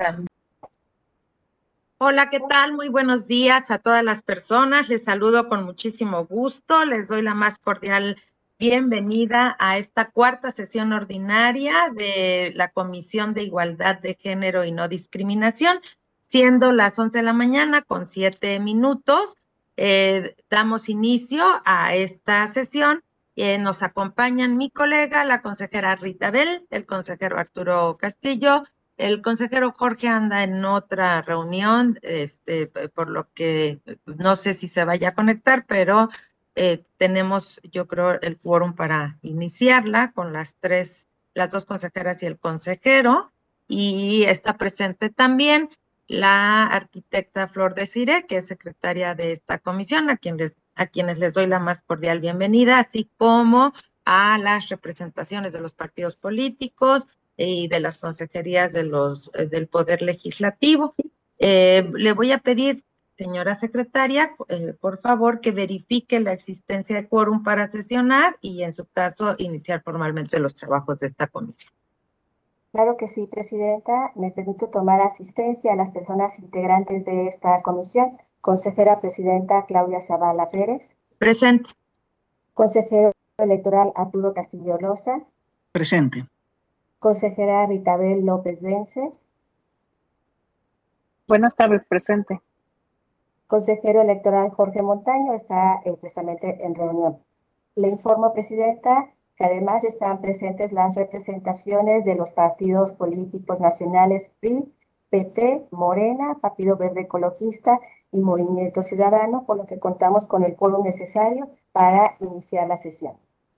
Hola, ¿qué tal? Muy buenos días a todas las personas. Les saludo con muchísimo gusto. Les doy la más cordial bienvenida a esta cuarta sesión ordinaria de la Comisión de Igualdad de Género y No Discriminación, siendo las 11 de la mañana con 7 minutos. Damos inicio a esta sesión. Nos acompañan mi colega, la consejera Rita Bell, el consejero Arturo Castillo. El consejero Jorge anda en otra reunión, por lo que no sé si se vaya a conectar, pero tenemos, yo creo, el quórum para iniciarla con las dos consejeras y el consejero. Y está presente también la arquitecta Flor Desiré, que es secretaria de esta comisión, a quienes les doy la más cordial bienvenida, así como a las representaciones de los partidos políticos y de las consejerías del Poder Legislativo. Le voy a pedir, señora secretaria, por favor, que verifique la existencia de quórum para sesionar y, en su caso, iniciar formalmente los trabajos de esta comisión. Claro que sí, Presidenta. Me permito tomar asistencia a las personas integrantes de esta comisión. Consejera Presidenta Claudia Zavala Pérez. Presente. Consejero electoral Arturo Castillo Loza. Presente. Consejera Ritabel López Vences. Buenas tardes, presente. Consejero electoral Jorge Montaño está precisamente en reunión. Le informo, Presidenta, que además están presentes las representaciones de los partidos políticos nacionales PRI, PT, Morena, Partido Verde Ecologista y Movimiento Ciudadano, por lo que contamos con el quórum necesario para iniciar la sesión.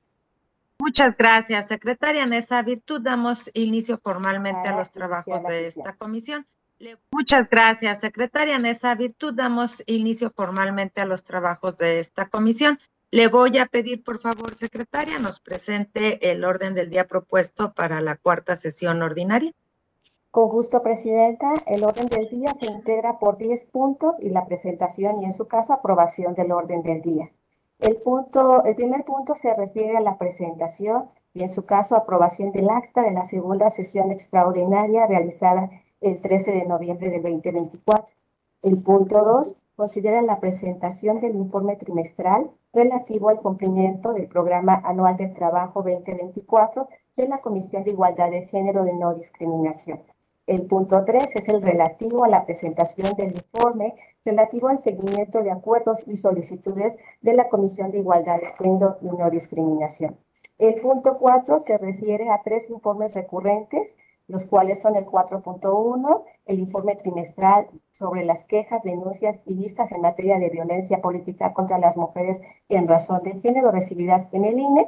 Muchas gracias, secretaria. En esa virtud damos inicio formalmente a los trabajos de esta comisión. Muchas gracias, secretaria. En esa virtud damos inicio formalmente a los trabajos de esta comisión. Le voy a pedir, por favor, secretaria, nos presente el orden del día propuesto para la cuarta sesión ordinaria. Con gusto, Presidenta. El orden del día se integra por 10 puntos y la presentación y, en su caso, aprobación del orden del día. El primer punto se refiere a la presentación y, en su caso, aprobación del acta de la segunda sesión extraordinaria realizada el 13 de noviembre de 2024. El punto 2 considera la presentación del informe trimestral relativo al cumplimiento del Programa Anual de Trabajo 2024 de la Comisión de Igualdad de Género y No Discriminación. El punto 3 es el relativo a la presentación del informe relativo al seguimiento de acuerdos y solicitudes de la Comisión de Igualdad de Género y No Discriminación. El punto 4 se refiere a 3 informes recurrentes, los cuales son el 4.1, el informe trimestral sobre las quejas, denuncias y vistas en materia de violencia política contra las mujeres en razón de género recibidas en el INE,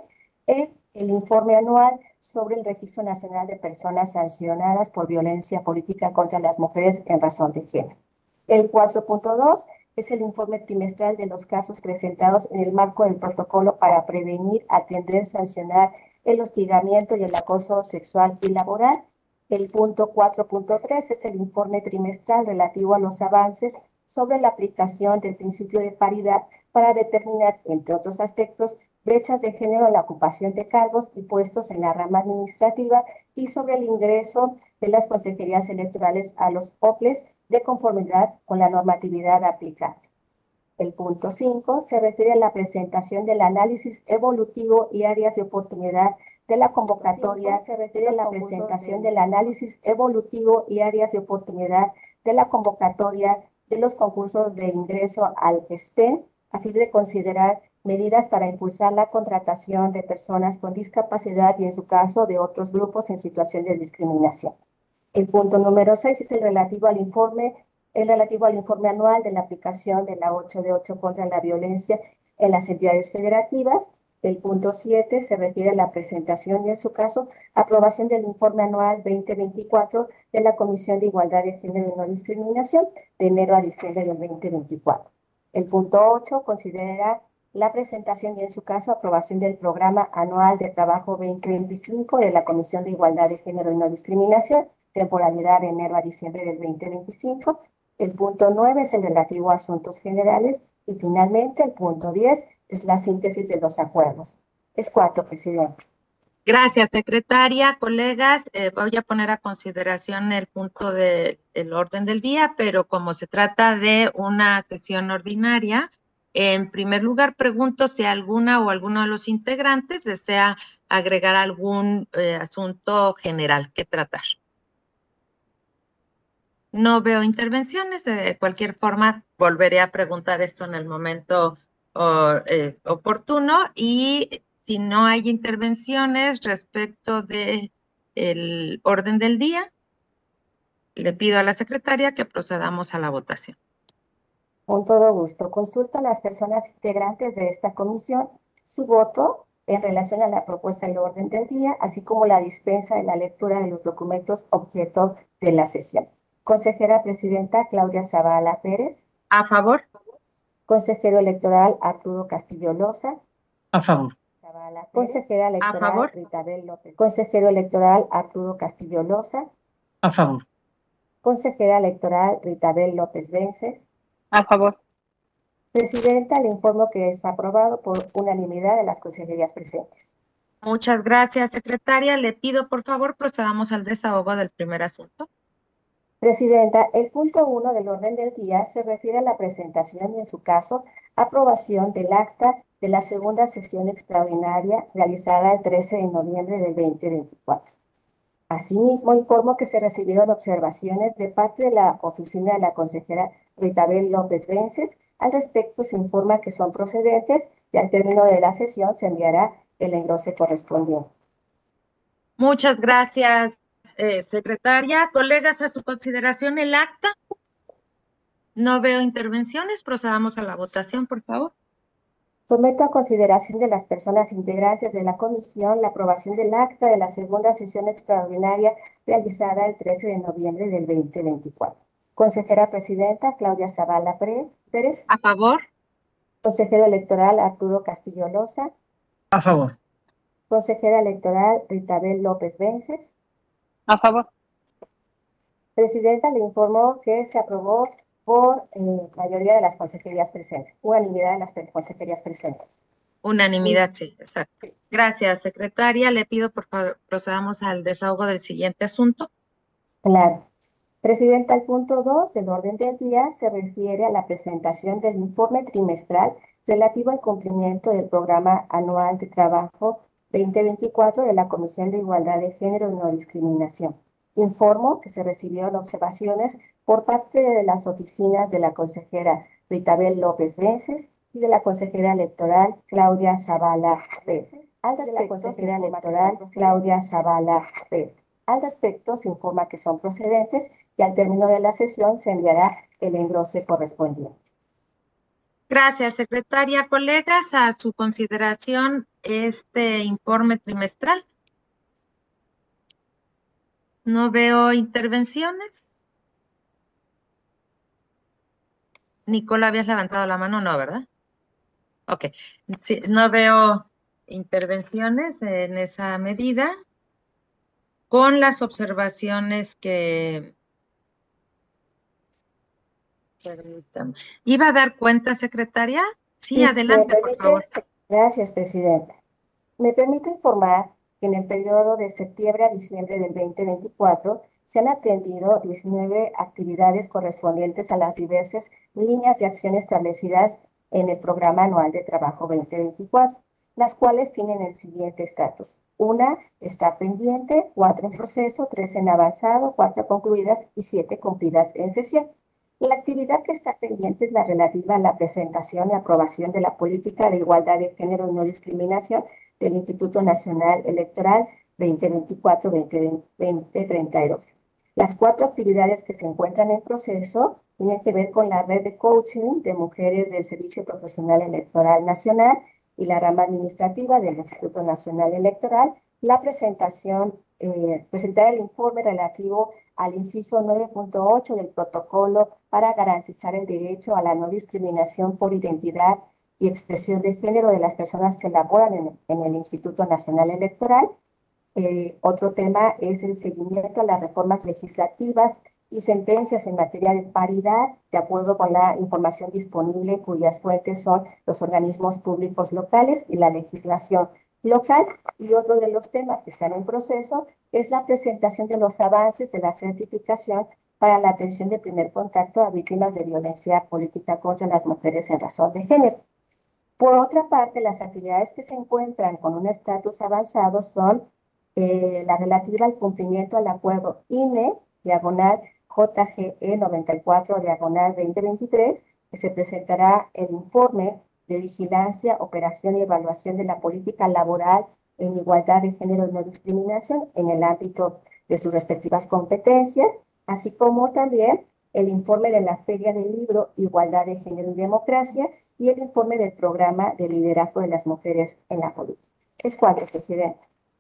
el informe anual sobre el Registro Nacional de Personas Sancionadas por Violencia Política contra las Mujeres en razón de género. El 4.2 es el informe trimestral de los casos presentados en el marco del protocolo para prevenir, atender, sancionar el hostigamiento y el acoso sexual y laboral. El punto 4.3 es el informe trimestral relativo a los avances sobre la aplicación del principio de paridad para determinar, entre otros aspectos, brechas de género en la ocupación de cargos y puestos en la rama administrativa y sobre el ingreso de las consejerías electorales a los OPLES de conformidad con la normatividad aplicable. El punto 5 se refiere a la presentación del análisis evolutivo y áreas de oportunidad de la convocatoria, se refiere a la presentación del análisis evolutivo y áreas de oportunidad de la convocatoria de los concursos de ingreso al SPEN, a fin de considerar medidas para impulsar la contratación de personas con discapacidad y, en su caso, de otros grupos en situación de discriminación. El punto número 6 es el relativo al informe anual de la aplicación de la 8 de 8 contra la violencia en las entidades federativas. El punto 7 se refiere a la presentación y, en su caso, aprobación del informe anual 2024 de la Comisión de Igualdad de Género y No Discriminación de enero a diciembre del 2024. El punto 8 considera la presentación y, en su caso, aprobación del Programa Anual de Trabajo 2025 de la Comisión de Igualdad de Género y No Discriminación, temporalidad de enero a diciembre del 2025. El punto 9 es el relativo a asuntos generales y, finalmente, el punto 10 es la síntesis de los acuerdos. Es cuanto, Presidente. Gracias, secretaria. Colegas, voy a poner a consideración el punto del orden del día, pero como se trata de una sesión ordinaria, en primer lugar pregunto si alguna o alguno de los integrantes desea agregar algún asunto general que tratar. No veo intervenciones. De cualquier forma, volveré a preguntar esto en el momento oportuno, y si no hay intervenciones respecto de el orden del día, le pido a la secretaria que procedamos a la votación. Con todo gusto. Consulto a las personas integrantes de esta comisión su voto en relación a la propuesta del orden del día, así como la dispensa de la lectura de los documentos objeto de la sesión. Consejera presidenta Claudia Zavala Pérez. ¿A favor? Consejero electoral Arturo Castillo Loza. A favor. Consejera electoral ¿A favor? Ritabel López. Consejero electoral Arturo Castillo Loza. A favor. Consejera electoral Ritabel López Vences. A favor. Presidenta, le informo que está aprobado por unanimidad de las consejerías presentes. Muchas gracias, secretaria. Le pido, por favor, procedamos al desahogo del primer asunto. Presidenta, el punto 1 del orden del día se refiere a la presentación y, en su caso, aprobación del acta de la segunda sesión extraordinaria realizada el 13 de noviembre del 2024. Asimismo, informo que se recibieron observaciones de parte de la oficina de la consejera Ritabel López Vences. Al respecto, se informa que son procedentes y al término de la sesión se enviará el engrose correspondiente. Muchas gracias, secretaria. Colegas, a su consideración el acta. No veo intervenciones. Procedamos a la votación, por favor. Someto a consideración de las personas integrantes de la comisión la aprobación del acta de la segunda sesión extraordinaria realizada el 13 de noviembre del 2024. Consejera presidenta Claudia Zavala Pérez. ¿A favor? Consejero electoral Arturo Castillo Loza. A favor. Consejera electoral Ritabel López Vences. A favor. Presidenta, le informó que se aprobó por mayoría de las consejerías presentes, unanimidad de las consejerías presentes. Unanimidad, sí, exacto. Gracias, secretaria. Le pido, por favor, procedamos al desahogo del siguiente asunto. Claro. Presidenta, el punto 2 del orden del día se refiere a la presentación del informe trimestral relativo al cumplimiento del Programa Anual de Trabajo 2024 de la Comisión de Igualdad de Género y No Discriminación. Informo que se recibieron observaciones por parte de las oficinas de la consejera Ritabel López Vences y de la consejera electoral Claudia Zavala Pérez. Al respecto, se informa que son procedentes y al término de la sesión se enviará el engrose correspondiente. Gracias, secretaria. Colegas, a su consideración este informe trimestral. No veo intervenciones. Nicola, habías levantado la mano, no, ¿verdad? Ok. Sí, no veo intervenciones en esa medida. Con las observaciones que... Permítame. ¿Iba a dar cuenta, secretaria? Sí, adelante, por favor. Gracias, presidenta. Me permito informar que en el periodo de septiembre a diciembre del 2024 se han atendido 19 actividades correspondientes a las diversas líneas de acción establecidas en el Programa Anual de Trabajo 2024, las cuales tienen el siguiente estatus. 1 está pendiente, 4 en proceso, 3 en avanzado, 4 concluidas y 7 cumplidas en sesión. La actividad que está pendiente es la relativa a la presentación y aprobación de la Política de Igualdad de Género y No Discriminación del Instituto Nacional Electoral 2024-2032. Las 4 actividades que se encuentran en proceso tienen que ver con la red de coaching de mujeres del Servicio Profesional Electoral Nacional y la rama administrativa del Instituto Nacional Electoral, la presentar el informe relativo al inciso 9.8 del protocolo para garantizar el derecho a la no discriminación por identidad y expresión de género de las personas que laboran en el Instituto Nacional Electoral. Otro tema es el seguimiento a las reformas legislativas y sentencias en materia de paridad, de acuerdo con la información disponible, cuyas fuentes son los organismos públicos locales y la legislación local. Y otro de los temas que están en proceso es la presentación de los avances de la certificación para la atención de primer contacto a víctimas de violencia política contra las mujeres en razón de género. Por otra parte, las actividades que se encuentran con un estatus avanzado son la relativa al cumplimiento al acuerdo INE, diagonal JGE 94, diagonal 2023, que se presentará el informe de vigilancia, operación y evaluación de la política laboral en igualdad de género y no discriminación en el ámbito de sus respectivas competencias, así como también el informe de la Feria del Libro Igualdad de Género y Democracia y el informe del Programa de Liderazgo de las Mujeres en la Política. Es cuanto, presidente.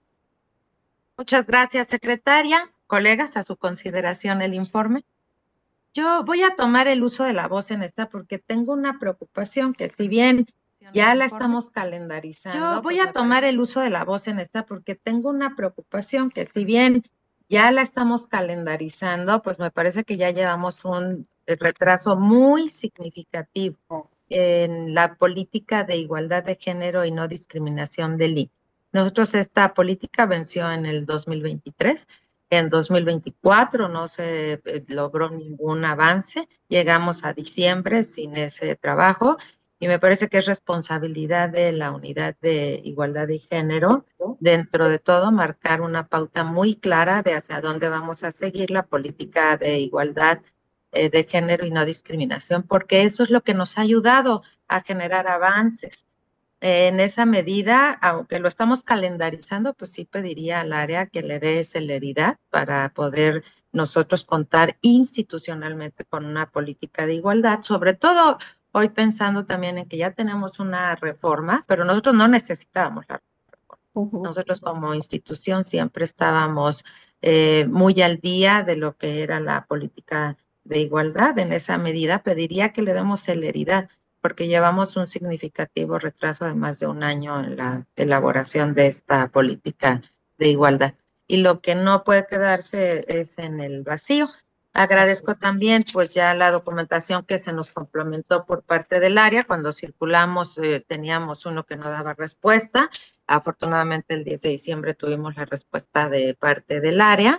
Muchas gracias, secretaria. Colegas, a su consideración el informe. Yo voy a tomar el uso de la voz en esta porque tengo una preocupación que si bien ya la estamos calendarizando. Yo voy a tomar el uso de la voz en esta porque tengo una preocupación que si bien ya la estamos calendarizando, pues me parece que ya llevamos un retraso muy significativo en la política de igualdad de género y no discriminación del INE. Nosotros esta política venció en el 2023. En 2024 no se logró ningún avance, llegamos a diciembre sin ese trabajo y me parece que es responsabilidad de la Unidad de Igualdad de Género, dentro de todo, marcar una pauta muy clara de hacia dónde vamos a seguir la política de igualdad de género y no discriminación, porque eso es lo que nos ha ayudado a generar avances. En esa medida, aunque lo estamos calendarizando, pues sí pediría al área que le dé celeridad para poder nosotros contar institucionalmente con una política de igualdad, sobre todo hoy pensando también en que ya tenemos una reforma, pero nosotros no necesitábamos la reforma. Nosotros como institución siempre estábamos muy al día de lo que era la política de igualdad. En esa medida pediría que le demos celeridad, porque llevamos un significativo retraso de más de un año en la elaboración de esta política de igualdad. Y lo que no puede quedarse es en el vacío. Agradezco también pues ya la documentación que se nos complementó por parte del área. Cuando circulamos teníamos uno que no daba respuesta. Afortunadamente el 10 de diciembre tuvimos la respuesta de parte del área.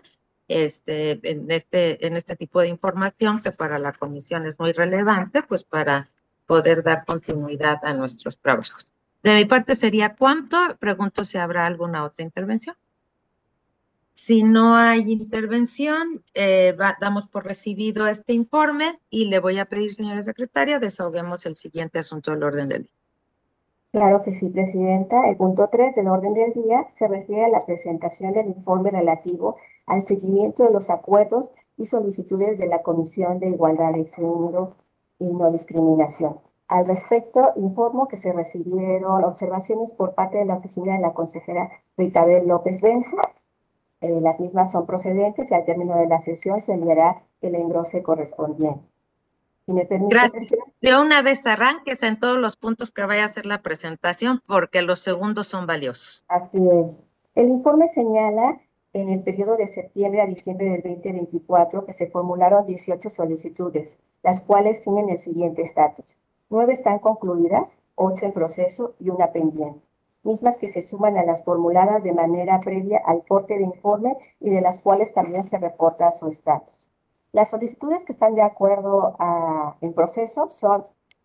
En este tipo de información que para la comisión es muy relevante, pues para poder dar continuidad a nuestros trabajos. De mi parte sería cuánto. Pregunto si habrá alguna otra intervención. Si no hay intervención, damos por recibido este informe y le voy a pedir, señora secretaria, desahoguemos el siguiente asunto del orden del día. Claro que sí, presidenta. El punto 3 del orden del día se refiere a la presentación del informe relativo al seguimiento de los acuerdos y solicitudes de la Comisión de Igualdad de Género y No Discriminación. Al respecto, informo que se recibieron observaciones por parte de la oficina de la consejera Ritabel López Vences. Las mismas son procedentes y al término de la sesión se enviará el engrose correspondiente. Si me permite, gracias. De una vez arranques en todos los puntos que vaya a hacer la presentación, porque los segundos son valiosos. Así es. El informe señala en el periodo de septiembre a diciembre del 2024 que se formularon 18 solicitudes, las cuales tienen el siguiente estatus. 9 están concluidas, 8 en proceso y una pendiente, mismas que se suman a las formuladas de manera previa al corte de informe y de las cuales también se reporta su estatus. Las solicitudes que están de acuerdo en proceso son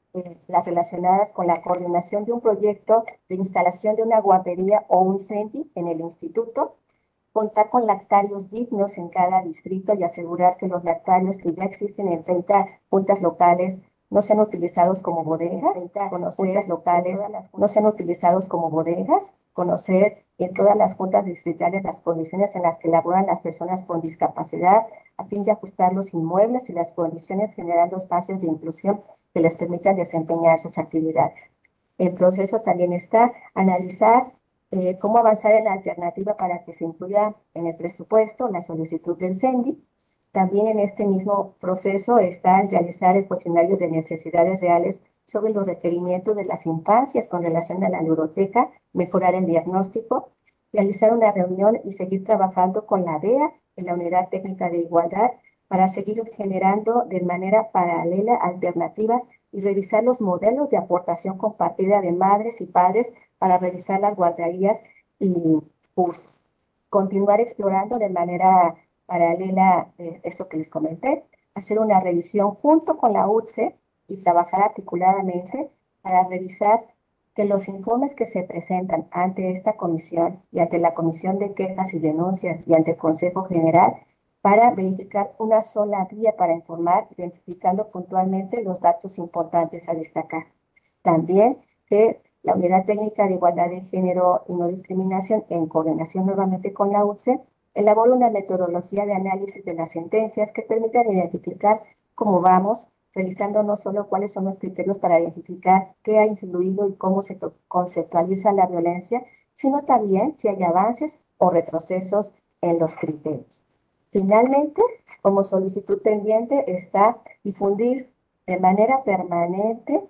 las relacionadas con la coordinación de un proyecto de instalación de una guardería o un CENTI en el instituto, contar con lactarios dignos en cada distrito y asegurar que los lactarios que ya existen en 30 juntas locales no sean utilizados como bodegas, juntas locales no sean utilizados como bodegas, conocer en todas las juntas distritales las condiciones en las que laboran las personas con discapacidad a fin de ajustar los inmuebles y las condiciones generando espacios de inclusión que les permitan desempeñar sus actividades. El proceso también está analizar cómo avanzar en la alternativa para que se incluya en el presupuesto la solicitud del CENDI. También en este mismo proceso está realizar el cuestionario de necesidades reales sobre los requerimientos de las infancias con relación a la neuroteca, mejorar el diagnóstico, realizar una reunión y seguir trabajando con la DEA en la Unidad Técnica de Igualdad para seguir generando de manera paralela alternativas y revisar los modelos de aportación compartida de madres y padres para revisar las guarderías y pues, continuar explorando de manera paralela esto que les comenté, hacer una revisión junto con la UTSE y trabajar articuladamente para revisar que los informes que se presentan ante esta comisión y ante la Comisión de Quejas y Denuncias y ante el Consejo General para verificar una sola vía para informar, identificando puntualmente los datos importantes a destacar. También que la Unidad Técnica de Igualdad de Género y No Discriminación, en coordinación nuevamente con la UTSE, elabora una metodología de análisis de las sentencias que permitan identificar cómo vamos, realizando no solo cuáles son los criterios para identificar qué ha influido y cómo se conceptualiza la violencia, sino también si hay avances o retrocesos en los criterios. Finalmente, como solicitud pendiente está difundir de manera permanente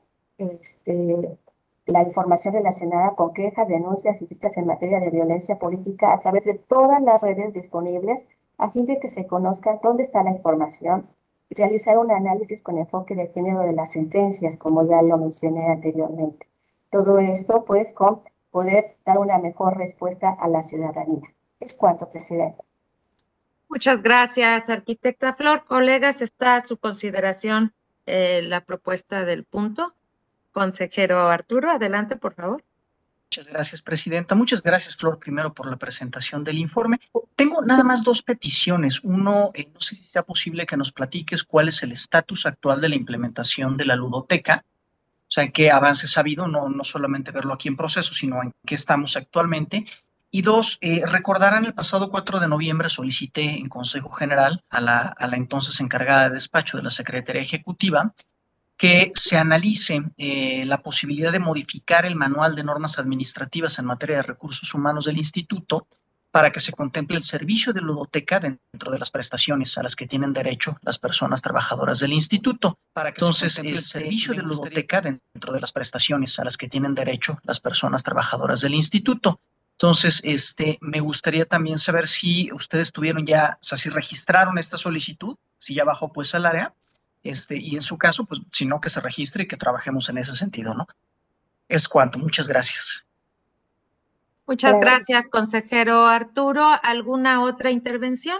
la información relacionada con quejas, denuncias y vistas en materia de violencia política a través de todas las redes disponibles a fin de que se conozca dónde está la información y realizar un análisis con enfoque de género de las sentencias, como ya lo mencioné anteriormente. Todo esto, pues, con poder dar una mejor respuesta a la ciudadanía. Es cuanto, presidente. Muchas gracias, arquitecta Flor. Colegas, está a su consideración la propuesta del punto. Consejero Arturo, adelante, por favor. Muchas gracias, presidenta. Muchas gracias, Flor, primero por la presentación del informe. Tengo nada más dos peticiones. Uno, no sé si sea posible que nos platiques cuál es el estatus actual de la implementación de la ludoteca. O sea, qué avances ha habido, no solamente verlo aquí en proceso, sino en qué estamos actualmente. Y dos, recordarán el pasado 4 de noviembre solicité en Consejo General a la entonces encargada de despacho de la Secretaría Ejecutiva que se analice la posibilidad de modificar el manual de normas administrativas en materia de recursos humanos del instituto para que se contemple el servicio de ludoteca dentro de las prestaciones a las que tienen derecho las personas trabajadoras del instituto. Entonces, el servicio de ludoteca dentro de las prestaciones a las que tienen derecho las personas trabajadoras del instituto. Entonces, me gustaría también saber si ustedes tuvieron ya, o sea, si registraron esta solicitud, si ya bajó pues al área, y en su caso, pues, si no, que se registre y que trabajemos en ese sentido, ¿no? Es cuanto. Muchas gracias. Muchas gracias, consejero Arturo. ¿Alguna otra intervención?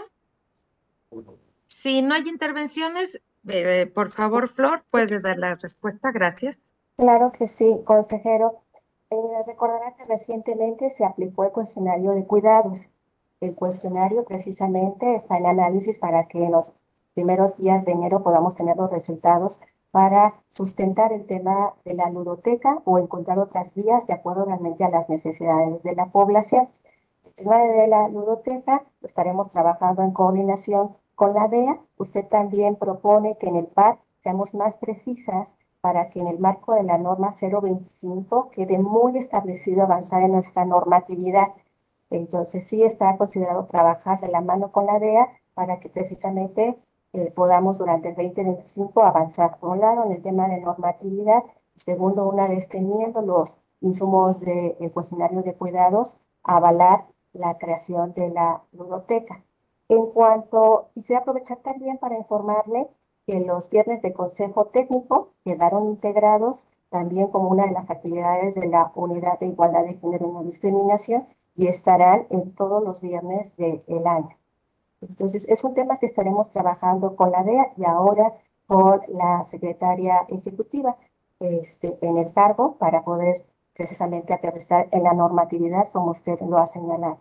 Si no hay intervenciones, por favor, Flor, puede dar la respuesta. Gracias. Claro que sí, consejero. Recordará que recientemente se aplicó el cuestionario de cuidados. El cuestionario precisamente está en análisis para que en los primeros días de enero podamos tener los resultados para sustentar el tema de la ludoteca o encontrar otras vías de acuerdo realmente a las necesidades de la población. El tema de la ludoteca lo estaremos trabajando en coordinación con la DEA. Usted también propone que en el PAR seamos más precisas para que en el marco de la norma 025 quede muy establecido avanzar en nuestra normatividad. Entonces sí está considerado trabajar de la mano con la DEA para que precisamente podamos durante el 2025 avanzar, por un lado, en el tema de normatividad, y segundo, una vez teniendo los insumos del cuestionario de cuidados, avalar la creación de la ludoteca. En cuanto, quisiera aprovechar también para informarle que los viernes de consejo técnico quedaron integrados también como una de las actividades de la Unidad de Igualdad de Género y No Discriminación y estarán en todos los viernes del año. Entonces, es un tema que estaremos trabajando con la DEA y ahora con la secretaria ejecutiva en el cargo para poder precisamente aterrizar en la normatividad como usted lo ha señalado.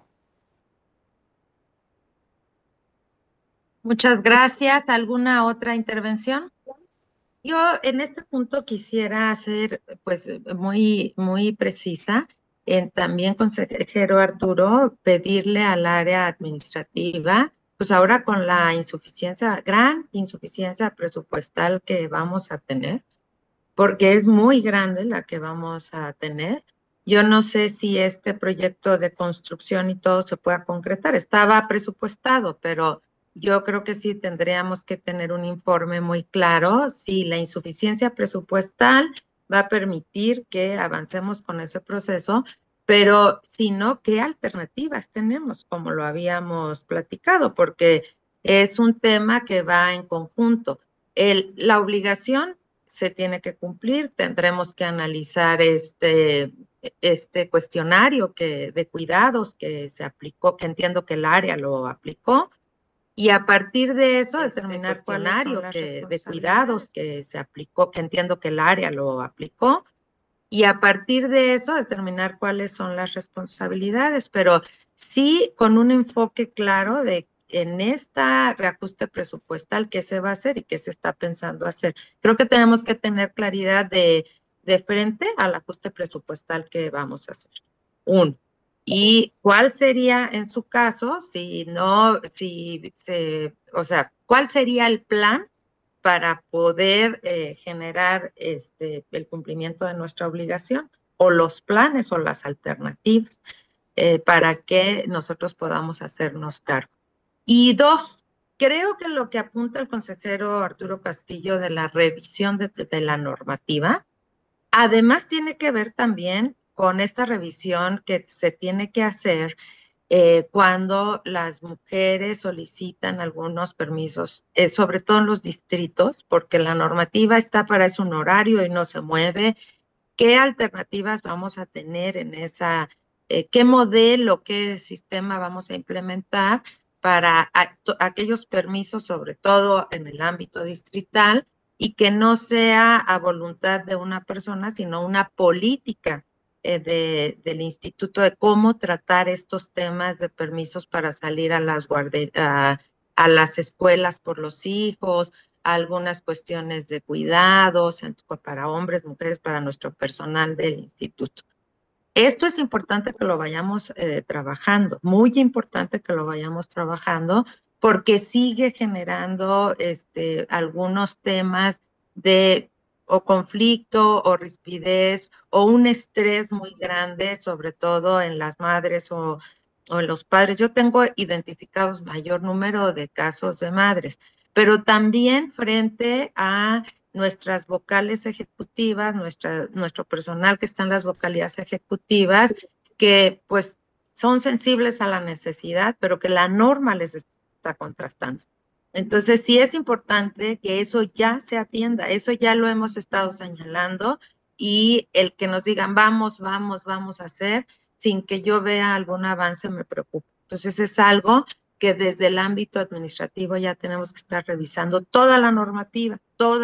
Muchas gracias. ¿Alguna otra intervención? Yo en este punto quisiera ser pues muy precisa. También, consejero Arturo, pedirle al área administrativa, pues ahora con la gran insuficiencia presupuestal que vamos a tener, porque es muy grande la que vamos a tener. Yo no sé si este proyecto de construcción y todo se pueda concretar. Estaba presupuestado, pero yo creo que sí tendríamos que tener un informe muy claro si la insuficiencia presupuestal va a permitir que avancemos con ese proceso, pero si no, ¿qué alternativas tenemos? Como lo habíamos platicado, porque Es un tema que va en conjunto. La obligación se tiene que cumplir, tendremos que analizar este cuestionario de cuidados que se aplicó, que entiendo que el área lo aplicó, y a partir de eso determinar cuestionario de cuidados que se aplicó, que entiendo que el área lo aplicó, y a partir de eso determinar cuáles son las responsabilidades, pero sí con un enfoque claro de en esta reajuste presupuestal qué se va a hacer y qué se está pensando hacer. Creo que tenemos que tener claridad de frente al ajuste presupuestal que vamos a hacer. Uno. ¿Y cuál sería en su caso, si no, o sea, cuál sería el plan para poder generar el cumplimiento de nuestra obligación, o los planes o las alternativas para que nosotros podamos hacernos cargo? Y dos, creo que lo que apunta el consejero Arturo Castillo de la revisión de la normativa, además tiene que ver también con esta revisión que se tiene que hacer cuando las mujeres solicitan algunos permisos, sobre todo en los distritos, porque la normativa está para ese un horario y no se mueve. ¿Qué alternativas vamos a tener en qué modelo, qué sistema vamos a implementar para aquellos permisos, sobre todo en el ámbito distrital, y que no sea a voluntad de una persona, sino una política del instituto de cómo tratar estos temas de permisos para salir a a las escuelas por los hijos, algunas cuestiones de cuidados para hombres, mujeres, para nuestro personal del instituto. Esto es importante que lo vayamos trabajando, muy importante que lo vayamos trabajando, porque sigue generando algunos temas de o conflicto o rispidez o un estrés muy grande, sobre todo en las madres o en los padres. Yo tengo identificados mayor número de casos de madres, pero también frente a nuestras vocales ejecutivas, nuestro personal que está en las vocalías ejecutivas, que pues son sensibles a la necesidad, pero que la norma les está contrastando. Entonces sí es importante que eso ya se atienda, eso ya lo hemos estado señalando, y el que nos digan vamos a hacer sin que yo vea algún avance me preocupa. Entonces es algo que desde el ámbito administrativo ya tenemos que estar revisando toda la normativa,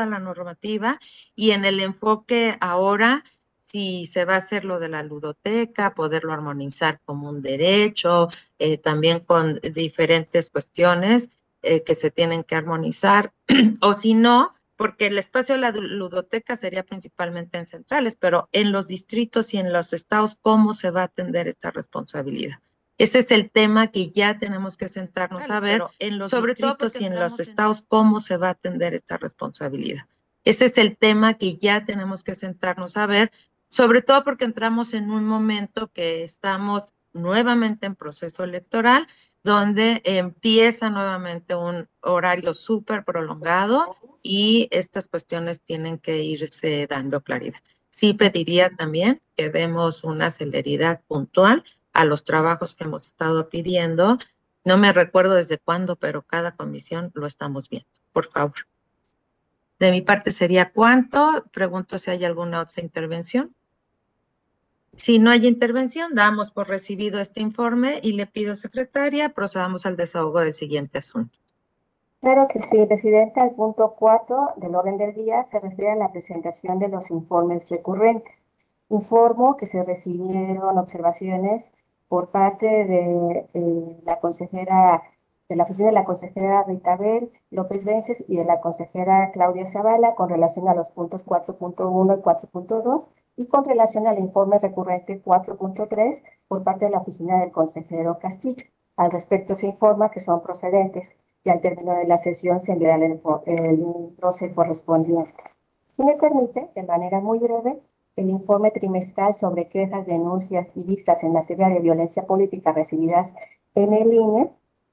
y en el enfoque ahora, si se va a hacer lo de la ludoteca, poderlo armonizar como un derecho, también con diferentes cuestiones que se tienen que armonizar, o si no, porque el espacio de la ludoteca sería principalmente en centrales, pero en los distritos y en los estados, ¿cómo se va a atender esta responsabilidad? Ese es el tema que ya tenemos que sentarnos a ver, sobre todo y en los estados, cómo se va a atender esta responsabilidad. Ese es el tema que ya tenemos que sentarnos a ver, sobre todo porque entramos en un momento que estamos nuevamente en proceso electoral, donde empieza nuevamente un horario súper prolongado y estas cuestiones tienen que irse dando claridad. Sí pediría también que demos una celeridad puntual a los trabajos que hemos estado pidiendo. No me recuerdo desde cuándo, pero cada comisión lo estamos viendo. Por favor. De mi parte sería cuánto. Pregunto si hay alguna otra intervención. Si no hay intervención, damos por recibido este informe y le pido, secretaria, procedamos al desahogo del siguiente asunto. Claro que sí, Presidenta. El punto 4 del orden del día se refiere a la presentación de los informes recurrentes. Informo que se recibieron observaciones por parte de la consejera, de la oficina de la consejera Ritabel López Vences y de la consejera Claudia Zavala con relación a los puntos 4.1 y 4.2 y con relación al informe recurrente 4.3 por parte de la oficina del consejero Castillo. Al respecto se informa que son procedentes. Y al término de la sesión se enviará el proceso correspondiente. Si me permite, de manera muy breve, el informe trimestral sobre quejas, denuncias y vistas en materia de violencia política recibidas en el INE.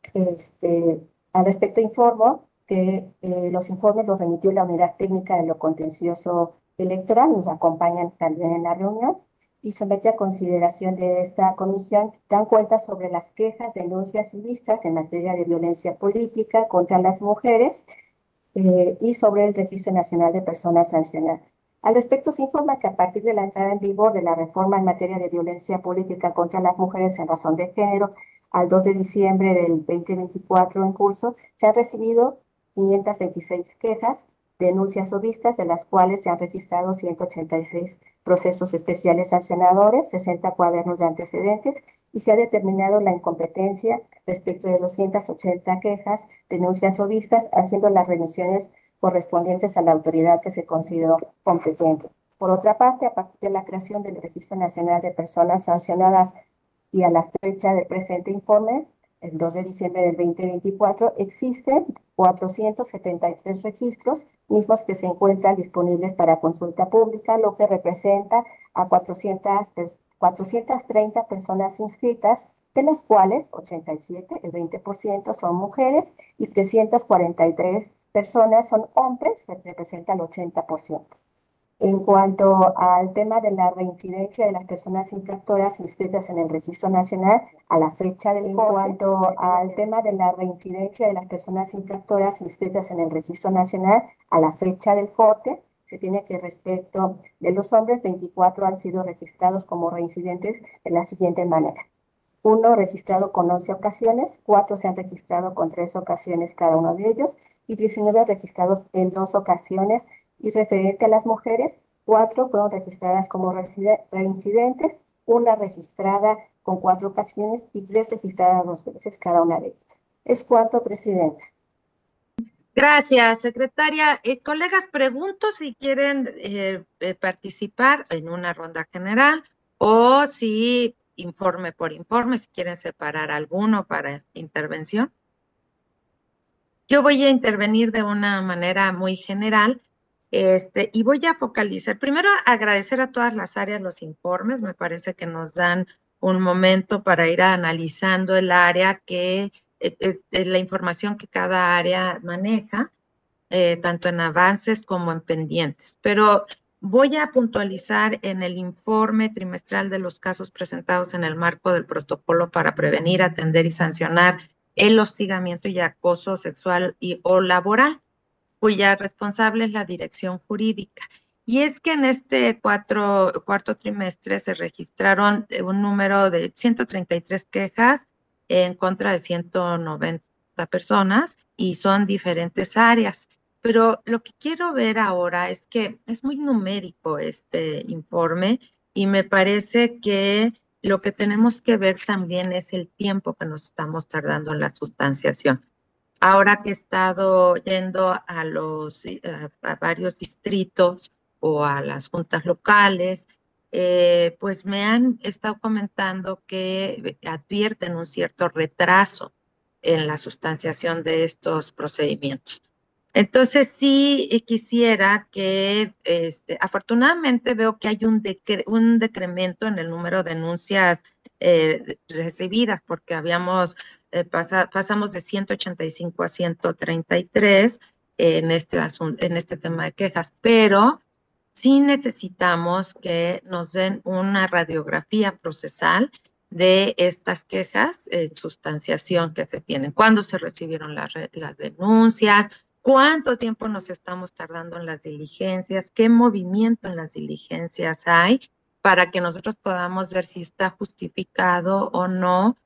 Al respecto informo que los informes los remitió la Unidad Técnica de lo Contencioso Electoral, nos acompañan también en la reunión, y somete a consideración de esta comisión dan cuenta sobre las quejas, denuncias y vistas en materia de violencia política contra las mujeres y sobre el Registro Nacional de Personas Sancionadas. Al respecto, se informa que a partir de la entrada en vigor de la reforma en materia de violencia política contra las mujeres en razón de género, al 2 de diciembre del 2024 en curso, se han recibido 526 quejas, denuncias o vistas, de las cuales se han registrado 186 procesos especiales sancionadores, 60 cuadernos de antecedentes, y se ha determinado la incompetencia respecto de 280 quejas, denuncias o vistas, haciendo las remisiones correspondientes a la autoridad que se consideró competente. Por otra parte, a partir de la creación del Registro Nacional de Personas Sancionadas y a la fecha del presente informe, el 2 de diciembre del 2024, existen 473 registros, mismos que se encuentran disponibles para consulta pública, lo que representa a 430 personas inscritas, de las cuales 87, el 20%, son mujeres y 343 personas son hombres, que representa el 80%. En cuanto al tema de la reincidencia de las personas infractoras inscritas en el Registro Nacional a la fecha del corte, se tiene que respecto de los hombres, 24 han sido registrados como reincidentes de la siguiente manera. 1 registrado con 11 ocasiones, 4 se han registrado con 3 ocasiones cada uno de ellos, y 19 registrados en 2 ocasiones. Y referente a las mujeres, 4 fueron registradas como reincidentes, 1 registrada con 4 ocasiones y 3 registradas 2 veces cada una de ellas. Es cuanto, Presidenta. Gracias, secretaria. Colegas, pregunto si quieren participar en una ronda general o si informe por informe, si quieren separar alguno para intervención. Yo voy a intervenir de una manera muy general y voy a focalizar. Primero, agradecer a todas las áreas los informes. Me parece que nos dan un momento para ir analizando el área la información que cada área maneja, tanto en avances como en pendientes. Pero voy a puntualizar en el informe trimestral de los casos presentados en el marco del protocolo para prevenir, atender y sancionar el hostigamiento y acoso sexual o laboral, cuya responsable es la dirección jurídica. Y es que en este cuarto trimestre se registraron un número de 133 quejas en contra de 190 personas y son diferentes áreas. Pero lo que quiero ver ahora es que es muy numérico este informe y me parece que lo que tenemos que ver también es el tiempo que nos estamos tardando en la sustanciación. Ahora que he estado yendo a varios distritos o a las juntas locales, pues me han estado comentando que advierten un cierto retraso en la sustanciación de estos procedimientos. Entonces sí quisiera que, afortunadamente veo que hay un decremento en el número de denuncias recibidas, porque pasamos de 185 a 133 en este tema de quejas, pero sí necesitamos que nos den una radiografía procesal de estas quejas en sustanciación que se tienen, cuándo se recibieron las denuncias, cuánto tiempo nos estamos tardando en las diligencias, qué movimiento en las diligencias hay, para que nosotros podamos ver si está justificado o no,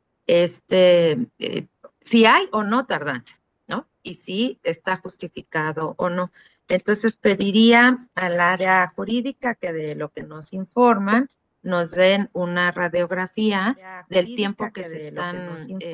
si hay o no tardanza, ¿no? Y si está justificado o no. Entonces pediría al área jurídica que de lo que nos informan, nos den una radiografía del tiempo que se están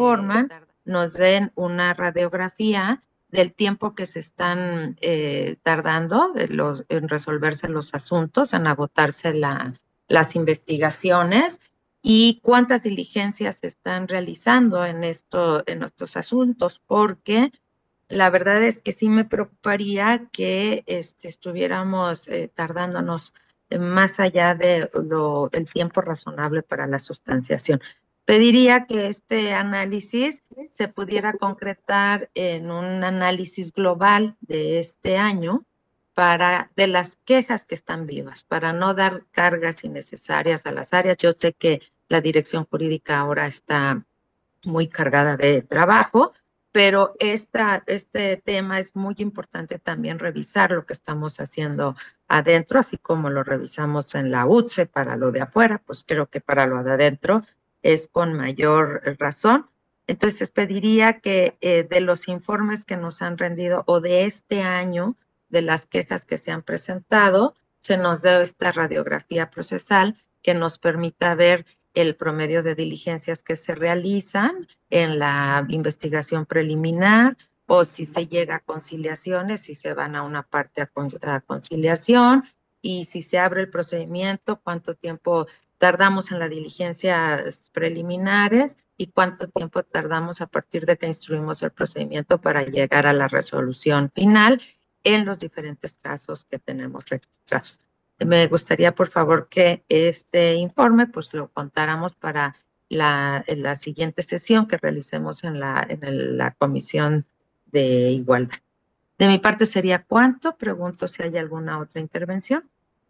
tardando en resolverse los asuntos, en agotarse las investigaciones y cuántas diligencias se están realizando en estos asuntos, porque la verdad es que sí me preocuparía que estuviéramos tardándonos más allá del tiempo razonable para la sustanciación. Pediría que este análisis se pudiera concretar en un análisis global de este año de las quejas que están vivas, para no dar cargas innecesarias a las áreas. Yo sé que la dirección jurídica ahora está muy cargada de trabajo, pero este tema es muy importante también revisar lo que estamos haciendo adentro, así como lo revisamos en la UTSE para lo de afuera, pues creo que para lo de adentro es con mayor razón. Entonces pediría que de los informes que nos han rendido o de este año, de las quejas que se han presentado, se nos dé esta radiografía procesal que nos permita ver el promedio de diligencias que se realizan en la investigación preliminar o si se llega a conciliaciones, si se van a una parte a conciliación y si se abre el procedimiento, cuánto tiempo tardamos en las diligencias preliminares y cuánto tiempo tardamos a partir de que instruimos el procedimiento para llegar a la resolución final en los diferentes casos que tenemos registrados. Me gustaría, por favor, que este informe pues lo contáramos para la siguiente sesión que realicemos en la Comisión de Igualdad. De mi parte sería cuánto. Pregunto si hay alguna otra intervención.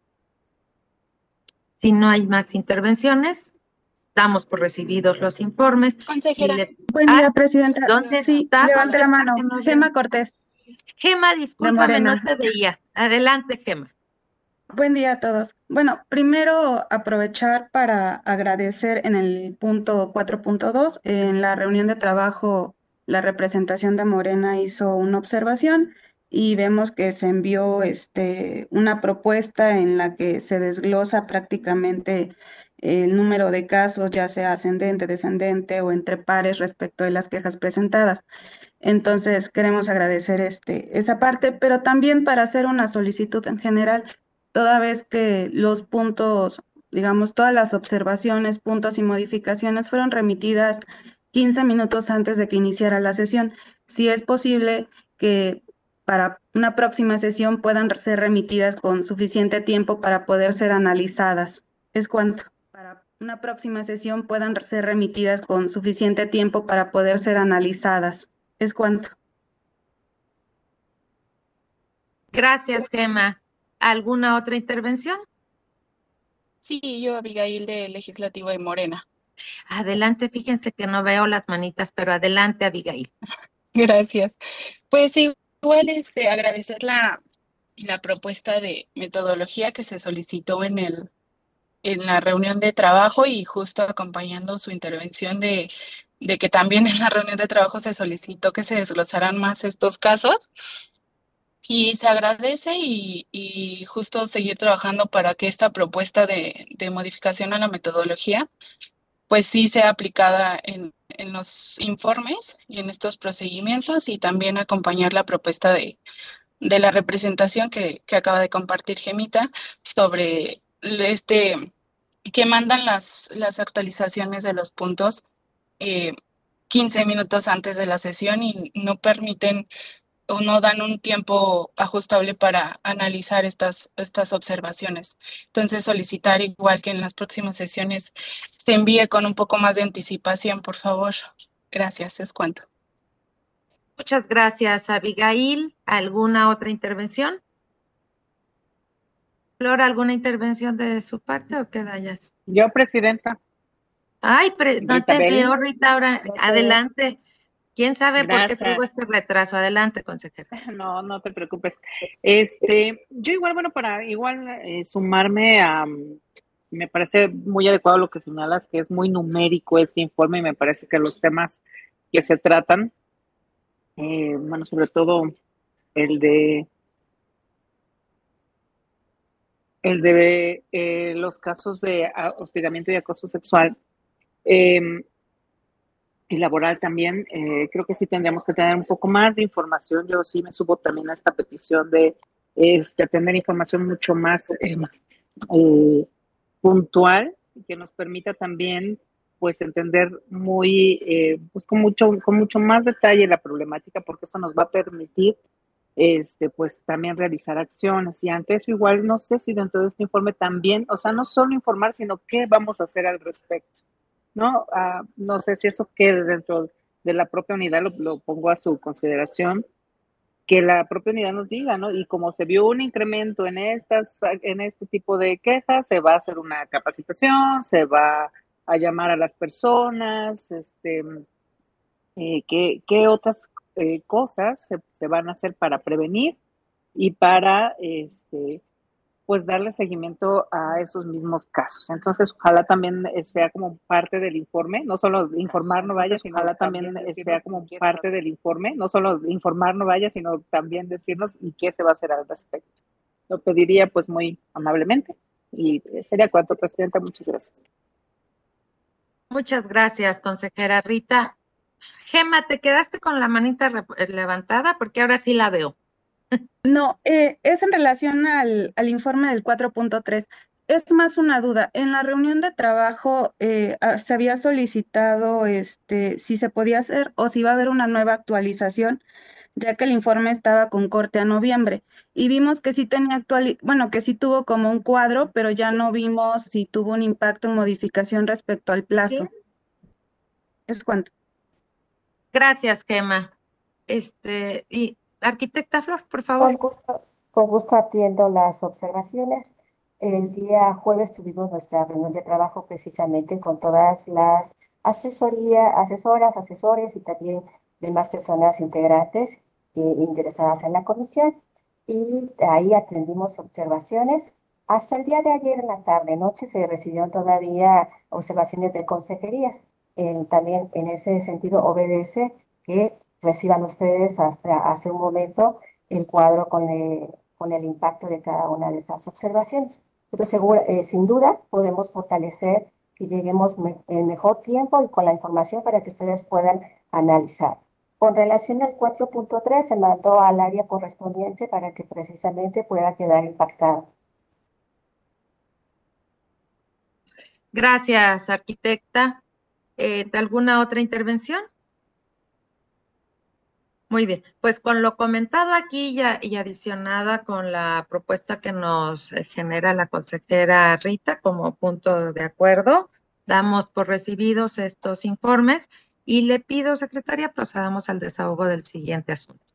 Si no hay más intervenciones, damos por recibidos los informes. Consejera. Buen día, presidenta. ¿Dónde Sí, está? levante la mano. No Gema Cortés. Gema, discúlpame, no Morena. te veía. Adelante, Gema. Buen día a todos. Bueno, primero aprovechar para agradecer en el punto 4.2, en la reunión de trabajo, la representación de Morena hizo una observación y vemos que se envió una propuesta en la que se desglosa prácticamente el número de casos, ya sea ascendente, descendente o entre pares respecto de las quejas presentadas. Entonces, queremos agradecer esa parte, pero también para hacer una solicitud en general, toda vez que los puntos, digamos, todas las observaciones, puntos y modificaciones fueron remitidas 15 minutos antes de que iniciara la sesión. Si es posible que para una próxima sesión puedan ser remitidas con suficiente tiempo para poder ser analizadas. ¿Es cuánto? Para una próxima sesión puedan ser remitidas con suficiente tiempo para poder ser analizadas. ¿Es cuánto? Gracias, Gema. ¿Alguna otra intervención? Sí, yo, Abigail, de Legislativo de Morena. Adelante, fíjense que no veo las manitas, pero adelante, Abigail. Gracias. Pues igual agradecer la propuesta de metodología que se solicitó en la reunión de trabajo y justo acompañando su intervención de que también en la reunión de trabajo se solicitó que se desglosaran más estos casos. Y se agradece y justo seguir trabajando para que esta propuesta de modificación a la metodología pues sí sea aplicada en los informes y en estos procedimientos y también acompañar la propuesta de la representación que acaba de compartir Gemita sobre que mandan las actualizaciones de los puntos 15 minutos antes de la sesión y no permiten o no dan un tiempo ajustable para analizar estas observaciones. Entonces, solicitar igual que en las próximas sesiones se envíe con un poco más de anticipación, por favor. Gracias, es cuanto. Muchas gracias, Abigail. ¿Alguna otra intervención? Flor, ¿alguna intervención de su parte o queda ya? Yo, presidenta. Ay, no te veo, Rita, ahora No sé. Adelante. ¿Quién sabe por qué Gracias. tuvo este retraso? Adelante, consejera. No te preocupes. Yo igual, bueno, para sumarme a, me parece muy adecuado lo que señalas, que es muy numérico este informe y me parece que los temas que se tratan, bueno, sobre todo el de los casos de hostigamiento y acoso sexual, y laboral también, creo que sí tendríamos que tener un poco más de información. Yo sí me subo también a esta petición de tener información mucho más puntual, que nos permita también pues entender pues con mucho más detalle la problemática, porque eso nos va a permitir pues también realizar acciones. Y ante eso igual no sé si dentro de este informe también, o sea, no solo informar, sino qué vamos a hacer al respecto. No sé si eso quede dentro de la propia unidad, lo pongo a su consideración, que la propia unidad nos diga, ¿no? Y como se vio un incremento en este tipo de quejas, se va a hacer una capacitación, se va a llamar a las personas, qué otras cosas se van a hacer para prevenir y para pues darle seguimiento a esos mismos casos. Entonces, ojalá también sea como parte del informe, no solo informar no vaya, sino ojalá también sea como parte del informe, no solo informar no vaya, sino también decirnos y qué se va a hacer al respecto. Lo pediría pues muy amablemente y sería cuanto, Presidenta. Muchas gracias. Muchas gracias, consejera Rita. Gema, ¿te quedaste con la manita levantada? Porque ahora sí la veo. No, es en relación al informe del 4.3. Es más una duda. En la reunión de trabajo se había solicitado si se podía hacer o si iba a haber una nueva actualización, ya que el informe estaba con corte a noviembre. Y vimos que sí tenía bueno, que sí tuvo como un cuadro, pero ya no vimos si tuvo un impacto en modificación respecto al plazo. ¿Es cuánto? Gracias, Gema. Y arquitecta Flor, por favor. Con gusto atiendo las observaciones. El día jueves tuvimos nuestra reunión de trabajo precisamente con todas las asesoras, asesores y también demás personas integrantes interesadas en la comisión. Y ahí atendimos observaciones. Hasta el día de ayer en la tarde, noche, se recibieron todavía observaciones de consejerías. También en ese sentido obedece que reciban ustedes hasta hace un momento el cuadro con el impacto de cada una de estas observaciones. Pero sin duda podemos fortalecer que lleguemos en mejor tiempo y con la información para que ustedes puedan analizar. Con relación al 4.3, se mandó al área correspondiente para que precisamente pueda quedar impactado. Gracias, arquitecta. ¿Alguna otra intervención? Muy bien, pues con lo comentado aquí y adicionada con la propuesta que nos genera la consejera Rita como punto de acuerdo, damos por recibidos estos informes y le pido, secretaria, procedamos al desahogo del siguiente asunto.